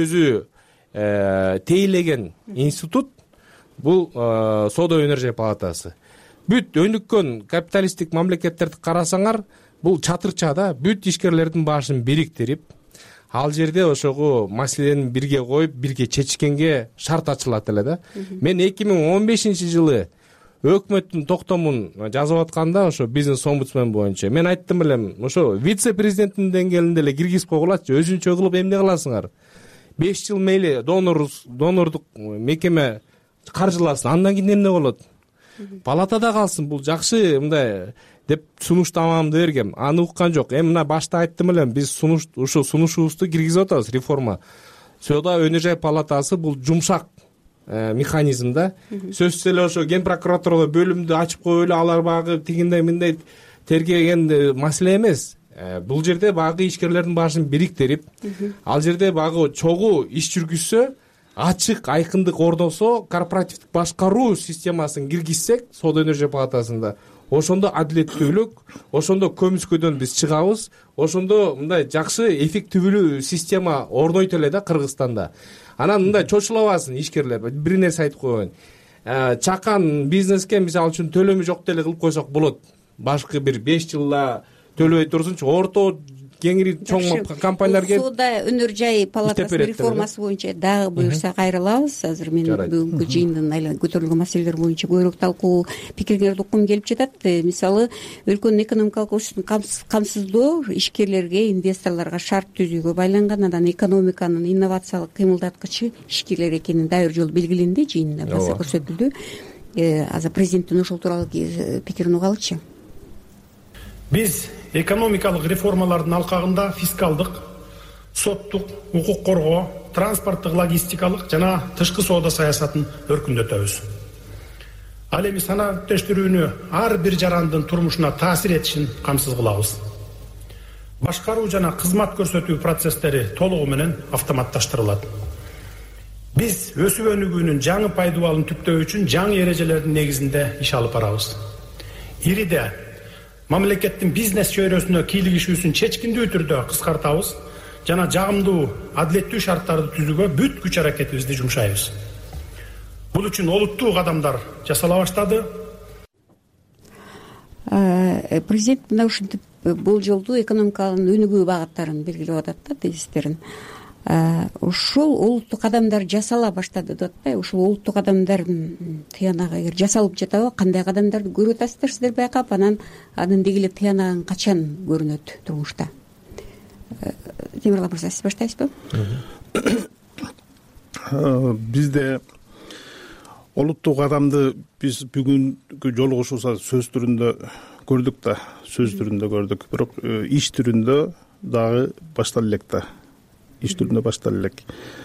өзү тейлеген институт бул Соода өнөр жай палатасы. Бүт өнүккөн капиталисттик мамлекеттерди карасаңар, бул чатырча да, бүт ишкерлердин башын бириктирип, ал жерде ошого маселени бирге коюп, бирге чечкенге шарт ачылат эле да. Мен эки миң он бешинчи жылы өкмөттүн токтомун жазып атканда, ошо бизнес-омбудсмен боюнча мен айттым элем, ошо вице-президенттин деңгээлинде эле киргизип койгулачы, өзүнчө кылып эмне кыласыңар? беш жыл мейли донор донордук мекеме каржыласын, андан кийин эмне болот? Палатада калсын, бул жакшы мындай деп сунуштамамды бергем. Аны уккан жок. Эми мына башта айттым элем, биз сунуш ушу сунушубузду киргизип атабыз реформа. Соода өнөр жай палатасы бул жумшак механизм да. Сөзсүз эле ошо ген прокуратурага бөлүмдү ачып коюп эле алар багы тигиндей мындай тергеген маселе эмес. Бул жерде багы ишкерлердин башын бириктирип, ал жерде багы чогуу иш жүргүзсө, ачык айкындык орносо, корпоративдик башкаруу системасын киргизсек Соода өнөр жай палатасында, ошондо адилеттүүлүк, ошондо көмүскөдөн биз чыгабыз, ошондо мындай жакшы эффективдүү система орнойт эле да Кыргызстанда. Анан мындай чочулабасын ишкерлер. Бир нерсе айтып коеюн. чакан бизнеске мисалы үчүн төлөмү жок деле кылып койсок болот. Башкы бир беш жылда төлөбөй турсунчу, орто кеңири чоң компаниялар келип соода өнөр жай палатасынын реформасы боюнча дагы буюрса кайрылабыз. Азыр мен бүгүнкү жыйындын көтөрүлгөн маселелер боюнча көбүрөөк талкуу пикирлерди уккум келип жатат. Мисалы өлкөнүн экономикалык өсүшүн камсыздоо ишкерлерге, инвесторлорго шарт түзүүгө байланган, анан экономиканын инновациялык кыймылдаткычы ишкерлер экени дагы бир жолу белгиленди, жыйында баса көрсөтүлдү. Азыр президенттин ошол тууралуу пикирин угалычы. Биз экономикалык реформалардын алкагында фискалдык, соттук, укук коргоо, транспорттук, логистикалык жана тышкы соода саясатын өркүндөтөбүз. Ал эми санааттештирүүнү ар бир жарандын турмушуна таасир этишин камсыз кылабыз. Башкаруу жана кызмат көрсөтүү процесстери толугу менен автоматташтырылат. Биз өсүп өнүгүүнүн жаңы пайдубалын түптөө үчүн жаңы эрежелердин негизинде иш алып барабыз. Ириде мамлекеттин бизнес чөйрөсүнө кийлигишүүсүн чечкиндүү түрдө кыскартабыз жана жагымдуу, адилеттүү шарттарды түзүүгө бүт күч аракетибизди жумшайбыз. Бул үчүн олуттуу кадамдар жасала баштады. Президент мына ушинтип бул жолду экономиканын өнүгүү багыттарын белгилеп атат да, тезистерин. Ушул олуттуу кадамдар жасала баштады деп атпайбы? Ушул олуттуу кадамдардын тыянагы эгер жасалып жатабы, кандай кадамдарды көрүп атасыздар сиздер байкап, анан анын деги эле тыянагын качан көрүнөт турмушта? Темирлан мырза, сиз баштайсызбы? Бизде олуттуу кадамды биз бүгүнкү жолугушуубузда сөз түрүндө көрдүк да, сөз түрүндө көрдүк. Бирок иш түрүндө дагы баштала элек да. Иш түрүндө баштала элек.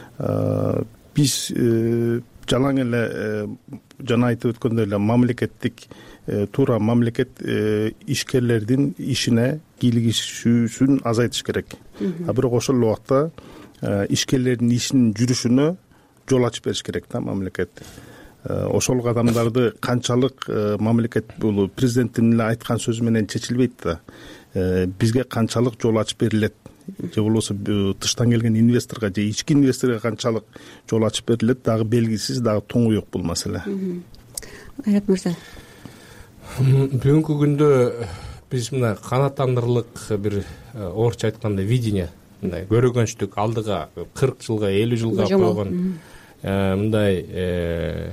Биз жалаң эле жана айтып өткөндөй эле мамлекеттик туура мамлекет ишкерлердин ишине кийлигишүүсүн азайтыш керек. А бирок ошол убакта ишкерлердин ишинин жүрүшүнө жол ачып бериш керек да мамлекет. Ошол кадамдарды канчалык мамлекет бул президенттин эле айткан сөзү менен чечилбейт да. Бизге канчалык жол ачып берилет, же болбосо тыштан келген инвесторго же ички инвесторго канчалык жол ачып берилет, дагы белгисиз, дагы туңуюк бул маселе. Айрат мырза. Бүгүнкү күндө биз мына канааттандырылык бир орусча айтканда видение, мындай көргөнчтүк алдыга кырк жылга, элүү жылга койгон мындай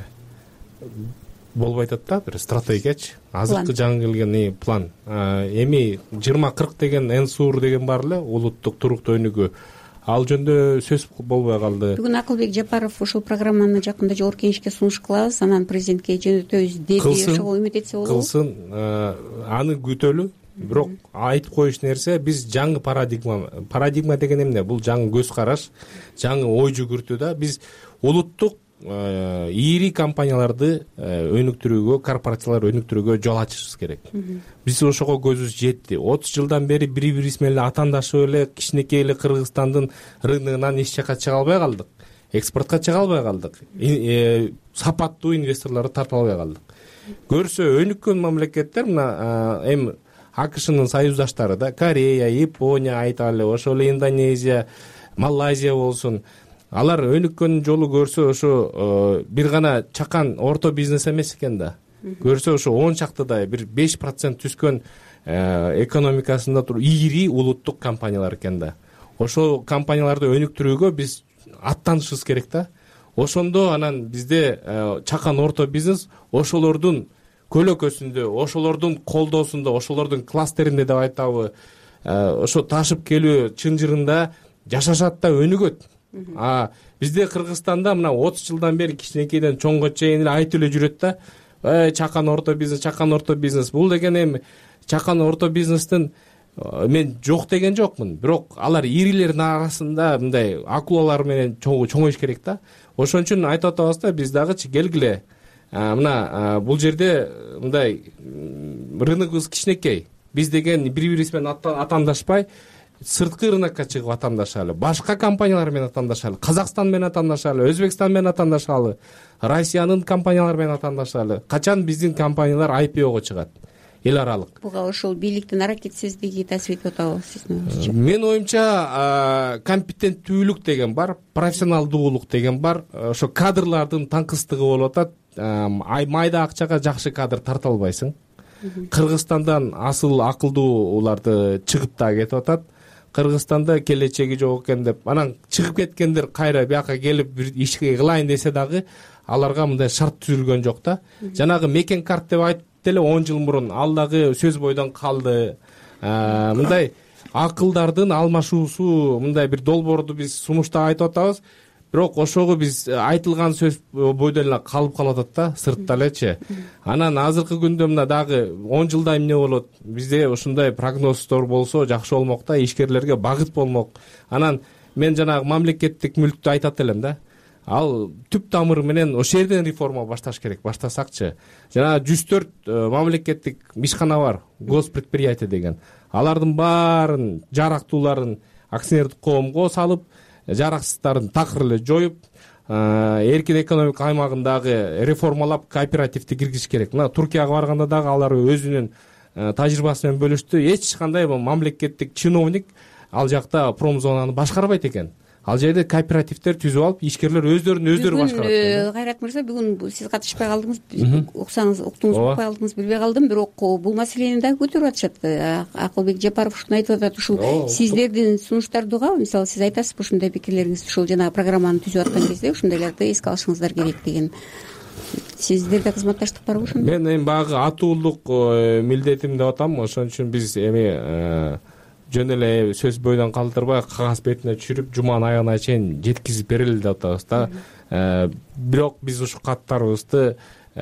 болбой атат да, бир стратегиячы, азыркы жаңы келген план. Эми жыйырма кырк деген эн-сур деген бар эле, улуттук туруктуу өнүгүү. Ал жөнүндө сөз болбой калды. Бүгүн Акылбек Жапаров ушул программаны жакында жогорку кеңешке сунуш кылабыз, анан президентке жөнөтөбүз деп ошого үмүт этсе болобу? Кылсын, аны күтөлү. Бирок айтып коюш нерсе, биз жаңы парадигма, парадигма деген эмне? Бул жаңы көз караш, жаңы ой жүгүртүү да. Биз улуттук ири компанияларды өнүктүрүүгө, корпорациялар өнүктүрүүгө жол ачышыбыз керек. Биз ошого көзүбүз жетти. отуз жылдан бери бири-бирибиз менен атаандашып эле кичинекей эле Кыргызстандын рыногунан эч жака чыга албай калдык. Экспортко чыга албай калдык. Сапаттуу инвесторлорду тарта албай калдык. Көрсө өнүккөн мамлекеттер мына эми АКШнын союздаштары да, Корея, Япония айталы, ошол эле Индонезия, Малайзия болсун. Алар өнүккөн жолу көрсө ошо бир гана чакан орто бизнес эмес экен да. Көрсө ошо он чактыдай бир беш процент түскөн экономикасында туруп ири улуттук компаниялар экен да. Ошол компанияларды өнүктүрүүгө биз аттанышыбыз керек да. Ошондо анан бизде чакан орто бизнес ошолордун көлөкөсүндө, ошолордун колдоосунда, ошолордун кластеринде деп айтабы, ошо ташып келүү чынжырында жашашат да, өнүгөт. А бизде Кыргызстанда мына отуз жылдан бери кичинекейден чоңго чейин эле айтып эле жүрөт да. Э чакан орто бизнес, чакан орто бизнес. Бул деген эми чакан орто бизнестин мен жок деген жокмун. Бирок алар ирилердин арасында мындай акулалар менен чоңоюш керек да. Ошон үчүн айтып атабыз да, биз дагычы келгиле. Мына бул жерде мындай рыногубуз кичинекей. Биз деген бири-бирибиз менен атаандашпай сырткы рынокко чыгып атаандашалы, башка компаниялар менен атаандашалы, Казакстан менен атаандашалы, Өзбекстан менен атаандашалы, Россиянын компаниялары менен атаандашалы. Качан биздин компаниялар ай пи ого чыгат? эл аралык. буга ошол бийликтин аракетсиздиги таасир этип атабы сиздин оюңузча? Менин оюмча компетенттүүлүк деген бар, профессионалдуулук деген бар. Ошо кадрлардын таңкыстыгы болуп атат. Майда акчага жакшы кадр тарта албайсың. Кыргызстандан асыл акылдууларды чыгып да кетип атат. Кыргызстанда келечеги жок экен деп анан чыгып кеткендер кайра бияка келип бир ишке кылайын десе дагы аларга мындай шарт түзүлгөн жок да. Жанагы мекен карт деп айтып деле он жыл мурун ал дагы сөз бойдон калды. Мындай акылдардын алмашуусу, мындай бир долбоорду биз сунуштап айтып атабыз. Бирок ошого биз айтылган сөз бойдон эле калып калып атат да, сыртта элечи. Анан азыркы күндө мына дагы он жылда эмне болот? Бизде ушундай прогноздор болсо жакшы болмок да, ишкерлерге багыт болмок. Анан мен жанагы мамлекеттик мүлктү айтат элем да. Ал түп тамыры менен ошол жерден реформа башташ керек, баштасакчы. Жана жүз төрт мамлекеттик ишкана бар, госпредприятие деген. Алардын баарын жарактууларын акционердик коомго салып, жараксыздарын такыр эле жоюп, эркин экономика аймагындагы реформалап кооперативди киргизиш керек. Мына Туркияга барганда дагы алар өзүнүн тажрыйбасы менен бөлүштү. Эч кандай мамлекеттик чиновник ал жакта промзонаны башкарбайт экен. Ал жерде кооперативдер түзүп алып, ишкерлер өздөрүн өздөрү башкарат. Бүгүн Кайрат мырза, бүгүн сиз катышпай калдыңыз, уксаңыз, уктуңуз, укпай калдыңыз, билбей калдым, бирок бул маселени дагы көтөрүп атышат. Акылбек Жапаров ушуну айтып атат. Ушул сиздердин сунуштарды угап, мисалы сиз айтасызбы ушундай пикирлериңизди ушул жана программаны түзүп аткан кезде ушундайларды эске алышыңыздар керек деген. Сиздерде кызматташтык барбы ошондо? Мен эми багы атуулук милдетим деп атам. Ошон үчүн биз эми жөн эле сөз бойдон калтырбай кагаз бетине түшүрүп жуманын аягына чейин жеткизип берели деп атабыз да. Бирок биз ушул каттарыбызды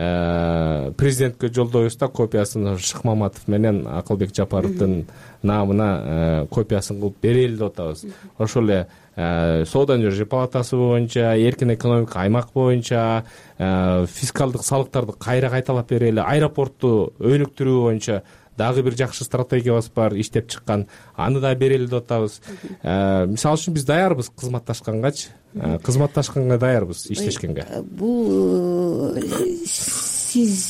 президентке жолдойбуз да, копиясын Шыкмаматов менен Акылбек Жапаровдун намына копиясын кылып берели деп атабыз. Ошол эле соода өнөрчүлүк палатасы боюнча, эркин экономика аймак боюнча фискалдык салыктарды кайра кайталап берели, аэропортту өнүктүрүү боюнча дагы бир жакшы стратегиябыз бар, иштеп чыккан. Аны да берели деп атабыз. Мисалы үчүн биз даярбыз кызматташкангачы. Кызматташканга даярбыз, иштешкенге. Бул сиз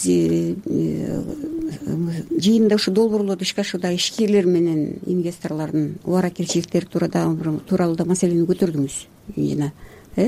жыйында ушу долбоорлорду ишке ашууда ишкерлер менен инвесторлордун убаракерчиликтери тууралуу да маселени көтөрдүңүз жана, э?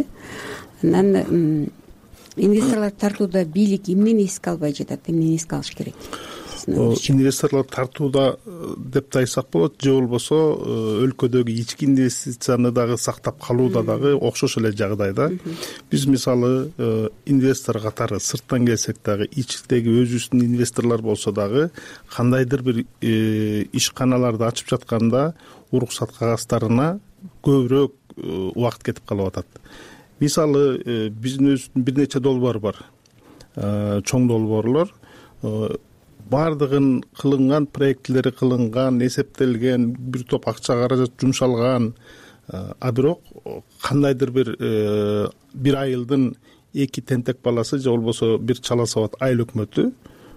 Анан инвесторлорду тартууда бийлик эмнени эске албай жатат, эмнени эске алыш керек? Инвесторлор тартууда деп да айтсак болот, же болбосо өлкөдөгү ички инвестицияны дагы сактап калууда дагы окшош эле жагдайда. Биз мисалы инвестор катары сырттан келсек дагы, ичтеги өзүбүздүн инвесторлор болсо дагы кандайдыр бир ишканаларды ачып жатканда уруксат кагазддарына көбүрөөк убакыт кетип калып атат. Мисалы биздин өзүбүздүн бир нече долбоор бар, чоң долбоорлор. Бардыгын кылынган, проектлери кылынган, эсептелген, бир топ акча каражат жумшалган. А бирок кандайдыр бир бир айылдын эки тентек баласы же болбосо бир чала сабат айыл өкмөтү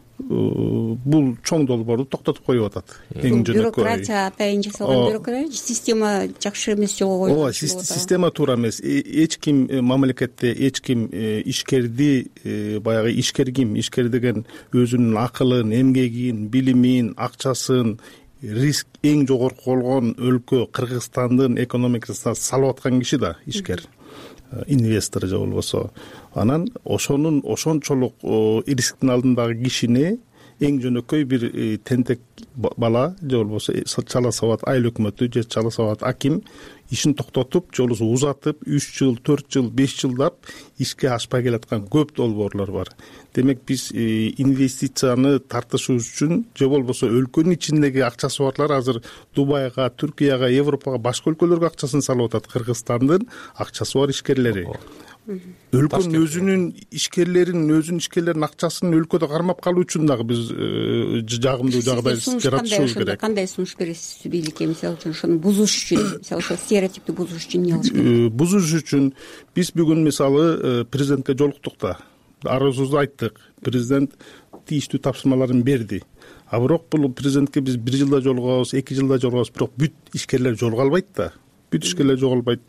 бул чоң долбоорду токтотуп коюп атат. Эң жөнөкөй бюрократия атайын жасалган бюрократия, система жакшы эмес жолго коюлган. Ооба, система туура эмес. Эч ким мамлекетте эч ким ишкерди баягы ишкер ким, ишкер деген өзүнүн акылын, эмгегин, билимин, акчасын риск эң жогорку болгон өлкө Кыргызстандын экономикасына салып аткан киши да ишкер. Инвестор же болбосо. Анан ошонун ошончолук рисктин алдындагы кишини эң жөнөкөй бир тентек бала же болбосо чала сабат айыл өкмөтү же чала сабат аким ишин токтотуп же болбосо узатып үч жыл, төрт жыл, беш жылдап ишке ашпай келаткан көп долбоорлор бар. Демек биз инвестицияны тартышыбыз үчүн же болбосо өлкөнүн ичиндеги акчасы барлар азыр Дубайга, Түркияга, Европага, башка өлкөлөргө акчасын салып атат. Кыргызстандын акчасы бар ишкерлери. Өлкөнүн өзүнүн ишкерлерин, өзүнүн ишкерлеринин акчасын өлкөдө кармап калуу үчүн дагы биз жагымдуу жагдай жаратышыбыз керек. Кандай сунуш бересиз бийликке, мисалы үчүн ошону бузуш үчүн, мисалы ошо стереотипти бузуш үчүн эмне кылыш керек? Бузуш үчүн биз бүгүн мисалы президентке жолуктук да. Арызыбызды айттык. Президент тийиштүү тапшырмаларын берди. А бирок бул президентке биз бир жылда жолугабыз, эки жылда жолугабыз, бирок бүт ишкерлер жолуга албайт да. Бүт ишкерлер жоголбайт.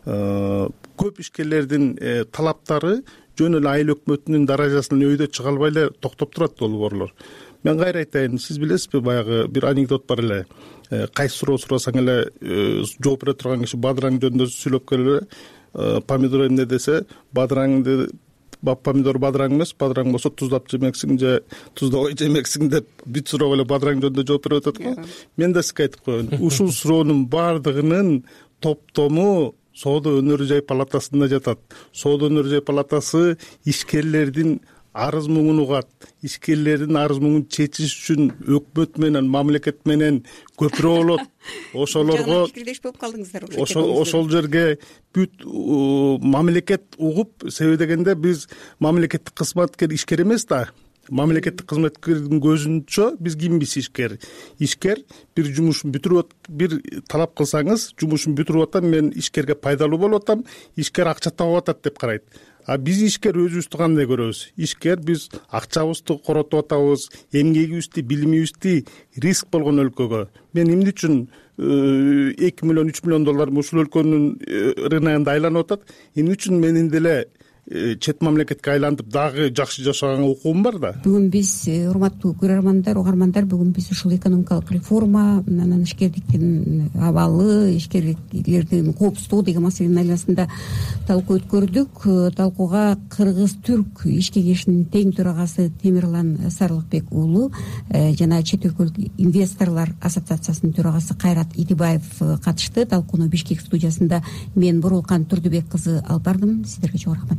Көп ишкерлердин талаптары жөн эле айыл өкмөтүнүн даражасынан өйдө чыга албай эле токтоп турат долбоорлор. мен кайра айтайын, сиз билесизби, баягы бир анекдот бар эле. Кайсы суроо сурасаң эле жооп бере турган киши бадыраң жөнүндө сүйлөп келе, помидор эмне десе, бадыраңды помидор бадыраң эмес, бадыраң болсо туздап жемексиң же туздабай жемексиң деп бүт суроого эле бадыраң жөнүндө жооп берип атат го. Мен да сизге айтып коеюн, ушул суроонун баардыгынын топтому Соода өнөр жай палатасында жатат. Соода өнөр жай палатасы ишкерлердин арыз муңун угат, ишкерлердин арыз муңун чечиш үчүн өкмөт менен, мамлекет менен көпүрө болот. Ошолорго фикирдеш болуп калдыңыздар. Ошол ошол жерге бүт мамлекет угуп, себеби дегенде биз мамлекеттик кызматкер ишкер эмес да. Мамлекеттик кызматкердин көзүнчө биз кимбиз? Ишкер. Ишкер бир жумушун бүтүрүп, бир талап кылсаңыз, жумушун бүтүрүп атам, мен ишкерге пайдалуу болуп атам, ишкер акча табып атат деп карайт. А биз ишкер өзүбүздү кандай көрөбүз? Ишкер биз акчабызды коротуп атабыз, эмгегибизди, билимибизди риск болгон өлкөгө. Мен эмне үчүн эки миллион үч миллион доллар ушул өлкөнүн рыногунда айланып атат? Эмне үчүн менин деле чет мамлекетке айлантып дагы жакшы жашаганга укугум бар да. Бүгүн биз, урматтуу көрөрмандар, угармандар, бүгүн биз ушул экономикалык реформа, анан ишкерликтин абалы, ишкерлердин коопсуздугу деген маселенин айланасында талкуу өткөрдүк. Талкууга кыргыз-түрк иш кеңешинин тең төрагасы Темирлан Сарылыкбек уулу жана чет өлкөлүк инвесторлор ассоциациясынын төрагасы Кайрат Итибаев катышты. Талкууну Бишкек студиясында мен Бурулкан Турдубек кызы алып бардым. Сиздерге чоң рахмат.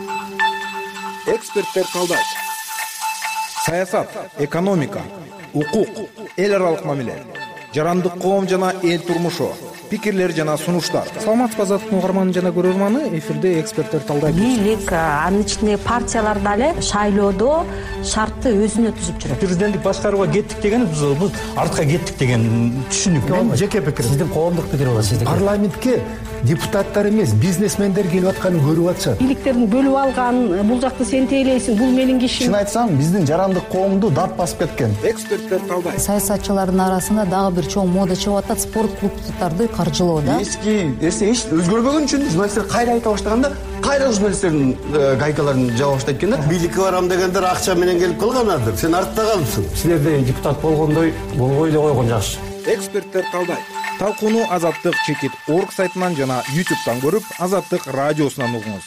Эксперттер талдайт. Саясат, экономика, укук, эл аралык мамиле, жарандык коом жана эл турмушу, пикирлер жана сунуштар. Саламатсызбы азаттык угарманы жана көрөрманы, эфирде эксперттер талдайт. Бийлик, анын ичинде партиялар дагы шайлоодо шартты өзүнө түзүп жүрөт. Президенттик башкарууга кеттик деген биз артка кеттик деген түшүнүк. Мен жеке пикирим. Сиздин коомдук пикир болот. Сиздин парламентке депутаттар эмес, бизнесмендер келип атканын көрүп атышат. Бийликтердин бөлүп алган, бул жакты сен тейлейсиң, бул менин кишим. Чын айтсам, биздин жарандык коомду дат басып кеткен. Эксперттер талдайт. Саясатчылардын арасында дагы бир чоң мода чыгып атат, спорт клубдарды каржылоо да. Эски эсе эч өзгөрбөгөн үчүн журналисттер кайра айта баштаганда, кайра журналисттердин гайкаларын жаба баштайт экен да. Бийликке барам дегендер акча менен келип калганадыр. Сен артта калыпсың. Силерде депутат болгондой болбой эле койгон жакшы. Эксперттер талдайт. Талкууну Азаттык чекит орг сайтынан жана ютубтан көрүп, Азаттык радиосунан угуңуз.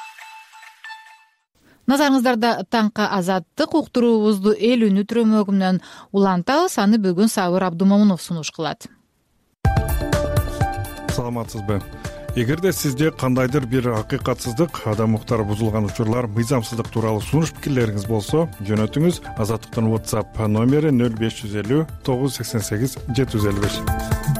Назарыңыздарда таңка Азаттык уктуруубузду эл үнү түрөмөгүнөн улантабыз. Аны бүгүн Сабыр Абдумомунов сунуш кылат. Саламатсызбы? Эгерде сизде кандайдыр бир акыйкатсыздык, адам укуктары бузулган учурлар, мыйзамсыздык тууралуу сунуш пикирлериңиз болсо, жөнөтүңүз. Азаттыктын WhatsApp номери нөл беш жүз элүү тогуз жүз сексен сегиз жети жүз элүү беш.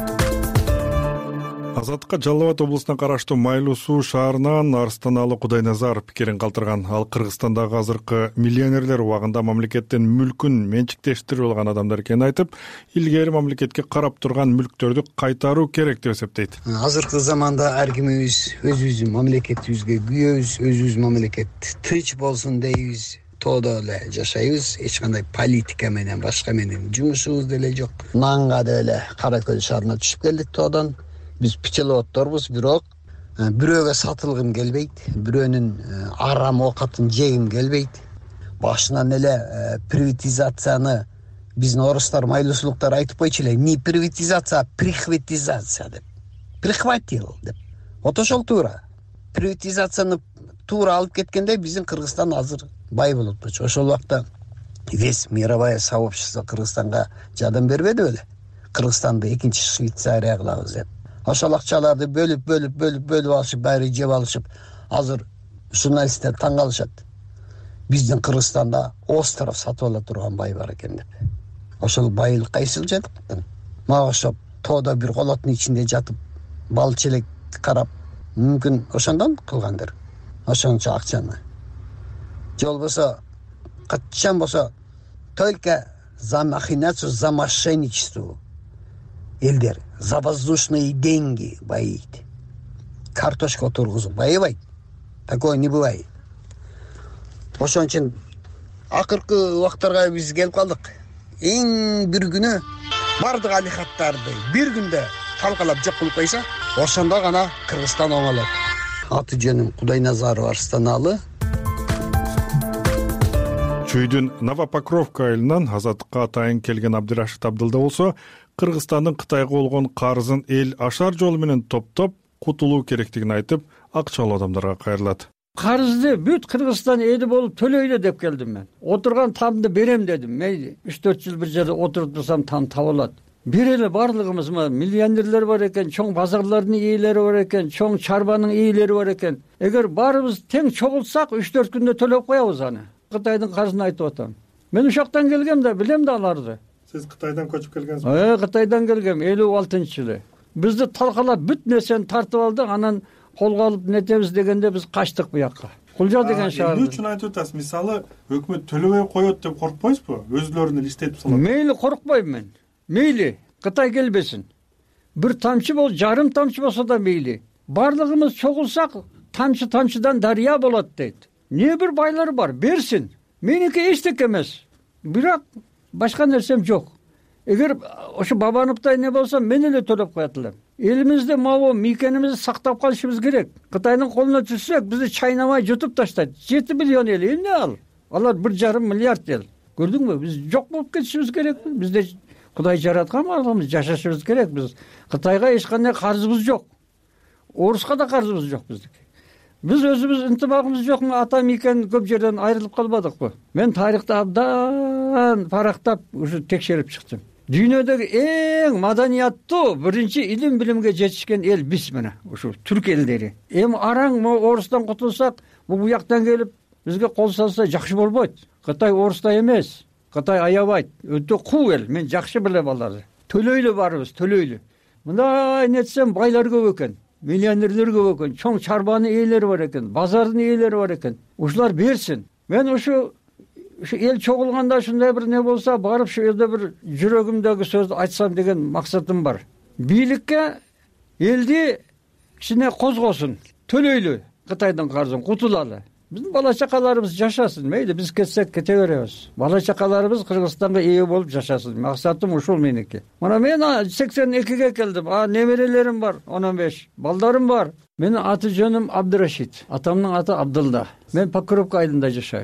Азаттыкка Жалал Абад облусуна караштуу Майлуу Суу шаарынан Арстаналы Кудайназаров пикирин калтырган. Ал Кыргызстандагы азыркы миллионерлер убагында мамлекеттин мүлкүн менчиктештирип алган адамдар экенин айтып, илгери мамлекетке карап турган мүлктөрдү кайтаруу керек деп эсептейт. Азыркы заманда ар кимибиз өзүбүздүн мамлекетибизге күйөбүз, өзүбүздүн мамлекет тынч болсун дейбиз. Тоодо эле жашайбыз, эч кандай политика менен, башка менен жумушубуз деле жок. Нанга деле Кара Көл шаарына түшүп келдик тоодон. Биз пчеловодторбуз, бирок бирөөгө сатылгым келбейт, бирөөнүн арам оокатын жегим келбейт. Башынан эле приватизацияны биздин орустар, майлуусулуктар айтып койчу эле, не приватизация, а прихватизация деп. Прихватил деп. Вот ошол туура. Приватизацияны туура алып кеткенде биздин Кыргызстан азыр бай болуп атчу. Ошол убакта весь мировое сообщество Кыргызстанга жардам бербеди беле? Кыргызстанды экинчи Швейцария кылабыз деп. Ошол акчаларды бөлүп, бөлүп, бөлүп, бөлүп алышып, баары жеп алышып, азыр журналисттер таң калышат. Биздин Кыргызстанда остров сатып ала турган бай бар экен деп. Ошол байлык кайсыл жатат? Мага окшоп, тоодо бир колоттун ичинде жатып, бал челек карап, мүмкүн ошондон кылгандыр. Ошончо акчаны. Же болбосо, качан болсо, только за махинацию, за мошенничество элдер за воздушные деньги боит. Картошка тургузуп байыбайт. Такое не бывает. Ошон үчүн акыркы убактарга биз келип калдык. Эң бир күнү бардык алихаттарды бир күндө талкалап жок кылып койсо, ошондо гана Кыргызстан оңолот. Аты жөнүм Кудайназаров Арстаналы. чүйдүн Новопокровка айылынан азаттыкка атайын келген Абдырашид Абдылда болсо, Кыргызстандын Кытайга болгон карызын эл ашар жолу менен топтоп кутулуу керектигин айтып, акчалуу адамдарга кайрылат. Карызды бүт Кыргызстан эли болуп төлөйлө деп келдим мен. Отурган тамды берем дедим. Мейли үч төрт жыл бир жерде отуруп турсам там табылат. Биреле барлыгыбыз миллионерлер бар экен, чоң базарлардын ээлери бар экен, чоң чарбанын ээлери бар экен. Эгер баарыбыз тең чогулсак үч төрт күндө төлөп коебуз аны. Кытайдын карызын айтып атам. Мен ушактан келгем да, билем да аларды. Сиз Кытайдан көчүп келгенсизби? Э, Кытайдан келгем элүү алтынчы жылы. Бизди талкалап бүт нерсени тартып алды, анан колго алып нетебиз дегенде биз качтык буякка. Кулжа деген шаар. Эмне үчүн айтып атасыз? Мисалы, өкмөт төлөбөй коет деп коркпойсузбу? Өзүлөрүн эле иштетип салат. Мейли коркпойм мен. Мейли Кытай келбесин. Бир тамчы бол, жарым тамчы болсо да мейли. Барлыгыбыз чогулсак, тамчы тамчыдан дарыя болот дейт. Не бир байлар бар, берсин. Меники эчтеке эмес. Бирок башка нерсем жок. Эгер ошо Бабановдай не болсо, мен эле төлөп коет элем. Элимизде могу мийкенибизди сактап калышыбыз керек. Кытайдын колуна түшсөк, бизди чайнамай жутуп таштайт. жети миллион эл эмне ал? Алар бир жарым миллиард эл. Көрдүңбү? Биз жок болуп кетишибиз керек. Бизде Кудай жараткан барлыгыбыз жашашыбыз керек. Биз Кытайга эч кандай карызыбыз жок. Оруска да карызыбыз жок биздики. Биз өзүбүз ынтымагыбыз жокму? Ата мийкен көп жерден айрылып калбадыкпы? Мен тарыхты абдан парактап ушу текшерип чыктым. Дүйнөдөгү эң маданияттуу биринчи илим билимге жетишкен эл биз мына ушу түрк элдери. Эми араң орустан кутулсак, бу буяктан келип бизге кол салса жакшы болбойт. Кытай орустай эмес. Кытай аябайт. Өтө куу эл. Мен жакшы билем аларды. Төлөйлө барыбыз, төлөйлө. Мындай нетсем байлар көп экен. Миллионерлер көп экен. Чоң чарбанын ээлери бар экен. Базардын ээлери бар экен. Ушулар берсин. Мен ушу Ушу эл чогулганда ушундай бир не болсо, барып шу жерде бир жүрөгүмдөгү сөздү айтсам деген максатым бар. Бийликке элди кичине козгосун, төлөйлө Кытайдын карызын кутулалы. Биздин бала чакаларыбыз жашасын. Мейли биз кетсек кете беребиз. Бала чакаларыбыз Кыргызстанга ээ болуп жашасын. Максатым ушул меники. Мына мен сексен экиге келдим. А неберелерим бар, он беш. Балдарым бар. Менин аты жөнүм Абдырашид. Атамдын аты Абдылда. Мен Покровка айылында жашайм.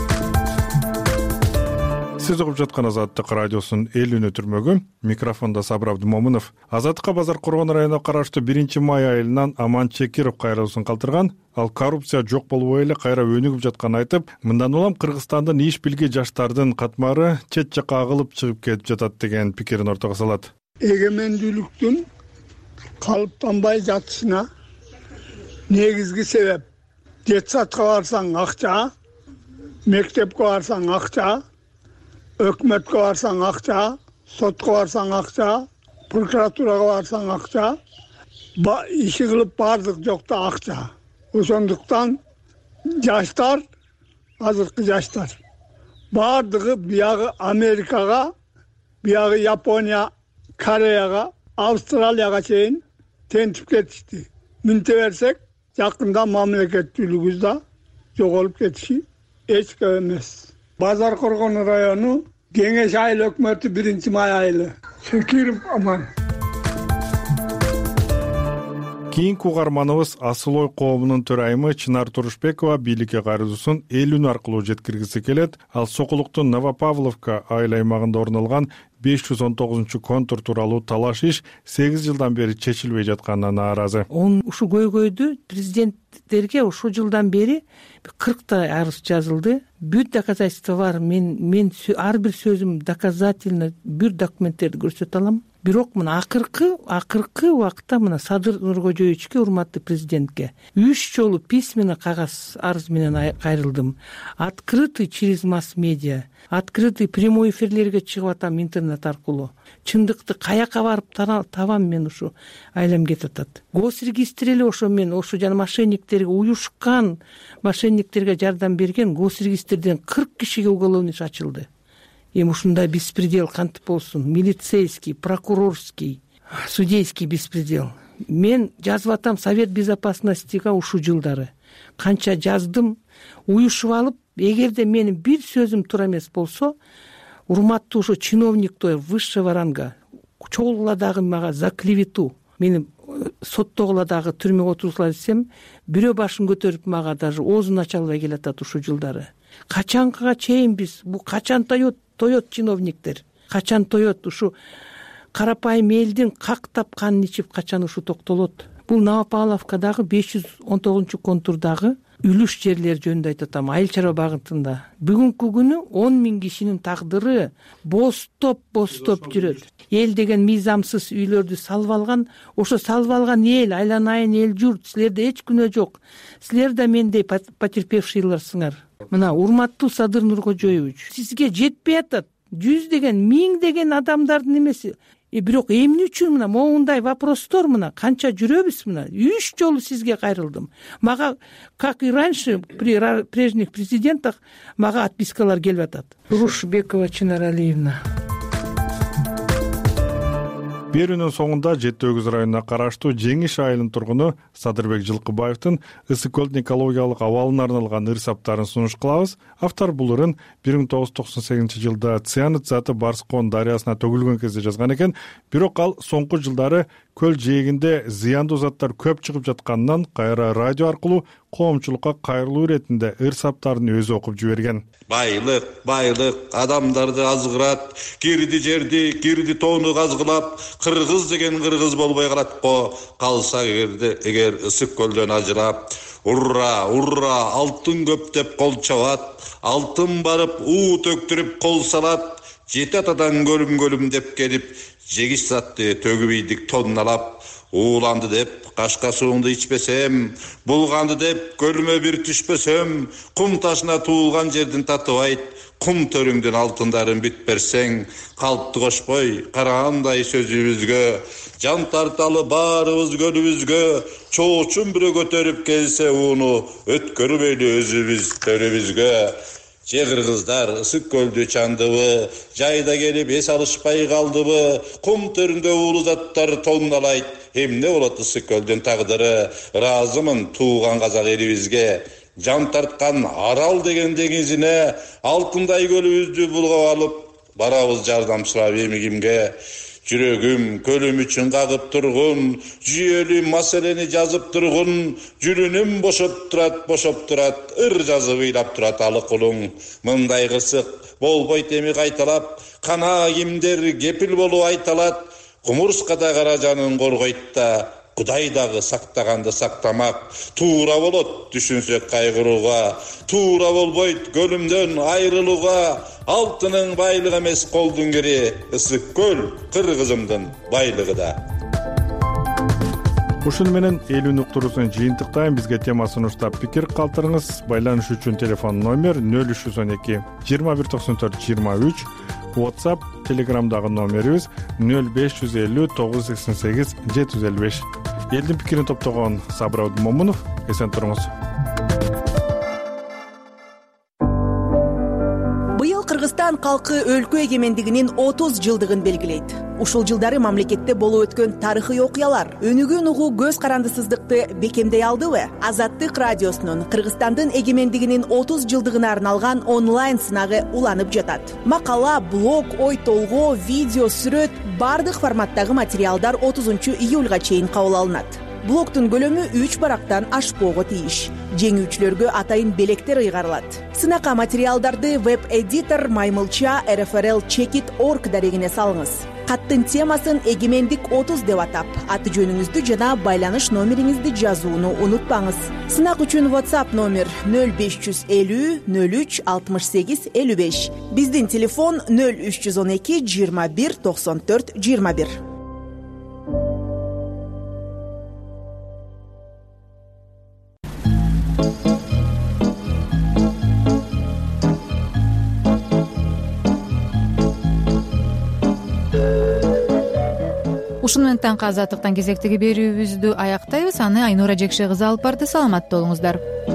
Сиз угуп жаткан Азаттык радиосунун эл үнү түрмөгү. Микрофондо Сабыр Абдымомунов. Азаттыкка Базар Коргон районуна караштуу биринчи май айылынан Аман Чекиров кайрылуусун калтырган. Ал коррупция жок болбой эле кайра өнүгүп жатканын айтып, мындан улам Кыргызстандын иш билги жаштардын катмары чет жакка агылып чыгып кетип жатат деген пикирин ортого салат. Эгемендүүлүктүн калыптанбай жатышына негизги себеп детсадка барсаң акча, мектепке барсаң акча, өкмөткө барсаң акча, сотко барсаң акча, прокуратурага барсаң акча, иши кылып бардык жокто акча. Ошондуктан жаштар, азыркы жаштар бардыгы биягы Америкага, биягы Япония, Кореяга, Австралияга чейин тентип кетишти. Мынте берсек, жакында мамлекеттүүлүгүбүз да жоголуп кетиши эч көп эмес. Базар Коргон району Кеңеш айыл өкмөтү биринчи май айылы. Шекиров Аман. Кийинки угарманыбыз Асылой коомунун төрайымы Чынар Турушбекова бийликке кайрылуусун эл үнү аркылуу жеткиргиси келет. Ал Сокулуктун Новопавловка айыл аймагында орун алган беш жүз он тогузунчу контур тууралуу талаш иш сегиз жылдан бери чечилбей жатканына нааразы. Ушу көйгөйдү президенттерге ушул жылдан бери кыркта арыз жазылды. Бүт доказательства бар. Мен мен ар бир сөзүм доказательно бир документтерди көрсөтө алам. Бирок мына акыркы акыркы убакытта мына Садыр Нуркожоевичке, урматтуу президентке үч жолу письменно кагаз арыз менен кайрылдым. Открытый через масс-медиа, открытый прямой эфирлерге чыгып атам интернет аркылуу. Чындыкты каяка барып табам мен ушу айлам кетип атат. Госрегистр эле ошо мен ошо жана мошенниктерге уюшкан, мошенниктерге жардам берген госрегистрден кырк кишиге уголовный иш ачылды. Эми ушундай беспредел кантип болсун? Милицейский, прокурорский, судейский беспредел. Мен жазып атам Совет безопасностига ушул жылдары. Канча жаздым, уюшуп алып, эгерде менин бир сөзүм туура эмес болсо, урматтуу ошо чиновниктер высшего ранга чогулгула дагы мага за клевету мени соттогула дагы түрмөгө отургузгула десем, бирөө башын көтөрүп мага даже оозун ача албай келатат ушул жылдары. качанга чейин биз бул качан тоет тоет чиновниктер качан тоет ушу карапайым элдин как тапканын ичип качан ушу токтолот. Бул Новопавловкадагы беш жүз он тогузунчу контурдагы үлүш жерлер жөнүндө айтып атам, айыл чарба багытында. Бүгүнкү күнү он миң кишинин тагдыры бостоп бостоп жүрөт. Эл деген мыйзамсыз үйлөрдү салып алган, ошо салып алган эл, айланайын эл журт, силерде эч күнөө жок. Силер да мендей потерпевшийлерсиңер. Мына урматтуу Садыр Нуркожоевич, сизге жетпей атат. Жүз деген, миң деген адамдардын эмеси. И бирок эмне үчүн мына моундай вопростор мына канча жүрөбүз мына. Үч жолу сизге кайрылдым. Мага, как и раньше при прежних президентах, мага отпискалар келип атат. Рушбекова Чынар Алиевна. Берүүнүн соңунда Жети Өгүз районуна караштуу Жеңиш айылынын тургуну Садырбек Жылкыбаевдин Ысык көлдүн экологиялык абалына арналган ыр саптарын сунуш кылабыз. Автор бул ырын бир миң тогуз жүз токсон сегизинчи жылда цианид заты Барскон дарыясына төгүлгөн кезде жазган экен. Бирок ал соңку жылдары көл жээгинде зыяндуу заттар көп чыгып жатканынан кайра радио аркылуу коомчулукка кайрылуу иретинде ыр саптарын өзү окуп жиберген. Байлык, байлык адамдарды азгырат, кирди жерди, кирди тоону казгылап, кыргыз деген кыргыз болбой калат го. Калса эгерде эгер Ысык көлдөн ажырап, урра, урра, алтын көп деп кол чабат, алтын барып уу төктүрүп кол салат, жети атадан көлүм-көлүм деп келип, жегиш затты төгүп ийдик тонналап, ууланды деп кашка суунду ичпесем, булганды деп көлүмө бир түшпөсөм, кум ташына туулган жердин татыбайт, кум төрүңдүн алтындарын бүт берсең, калпты кошпой карагандай сөзүбүзгө, жан тарталы баарыбыз көлүбүзгө, чоочун бирөө көтөрүп келсе ууну, өткөрбөйлү өзүбүз төрүбүзгө. Же кыргыздар Ысык көлдү чандыбы, жайда келип эс алышпай калдыбы, кум төрүндө уулу заттар тонналайт, эмне болот Ысык көлдүн тагдыры? Ыраазымын тууган казак элибизге, жан тарткан Арал деген деңизине, алтындай көлүбүздү булгап алып, барабыз жардам сурап эми кимге? Жүрөгүм көлүм үчүн кагып тургун, жүйөлүү маселени жазып тургун, жүрүнүм бошоп турат, бошоп турат, ыр жазып ыйлап турат алы кулуң. Мындай кырсык болбойт эми кайталап, кана кимдер кепил болуп айталат, кумурскада кара жанын коргойт да, Кудай дагы сактаганды сактамак, туура болот түшүнсөк кайгырууга, туура болбойт көлүмдөн айрылууга, алтынын байлыгы эмес колдун кири, Ысык көл кыргызымдын байлыгы да. Ушун менен элүүнү уктуруусун жыйынтыктайм. Бизге тема сунуштап пикир калтырыңыз. Байланыш үчүн телефон номер нөл үч жүз он эки жыйырма бир токсон төрт жыйырма үч, WhatsApp, Telegramдагы номерибиз нөл беш жүз элүү тогуз жүз сексен сегиз жети жүз элүү беш. Элдин пикирин топтогон Сабыр Абдумомунов, эсен туруңуз. Быйыл Кыргызстан калкы өлкө эгемендигинин отуз жылдыгын белгилейт. Ушул жылдары мамлекетте болуп өткөн тарыхый окуялар өнүгүүн угуу көз карандысыздыкты бекемдей алдыбы? Азаттык радиосунун Кыргызстандын эгемендигинин отуз жылдыгына арналган онлайн сынагы уланып жатат. Макала, блог, ой толгоо, видео, сүрөт бардык форматтагы материалдар отузунчу июлга чейин кабыл алынат. Блогтун көлөмү үч барактан ашпоого тийиш. Жеңүүчүлөргө атайын белектер ыйгарылат. Сынакка материалдарды веб-эдитор Маймылча эр эф эр эл чекит точка орг дарегине салыңыз. Каттын темасын эгемендик отуз деп атап, аты жөнүңүздү жана байланыш номериңизди жазууну унутпаңыз. Сынак үчүн WhatsApp номер нөл беш жүз элүү нөл үч алтымыш сегиз элүү беш. Биздин телефон нөл үч жүз он эки жыйырма бир токсон төрт жыйырма бир. Ушуну менен таңкы азаттыктан кезектеги берүүбүздү аяктайбыз. Аны Айнура Жекше кызы алып барды. Саламатта болуңуздар.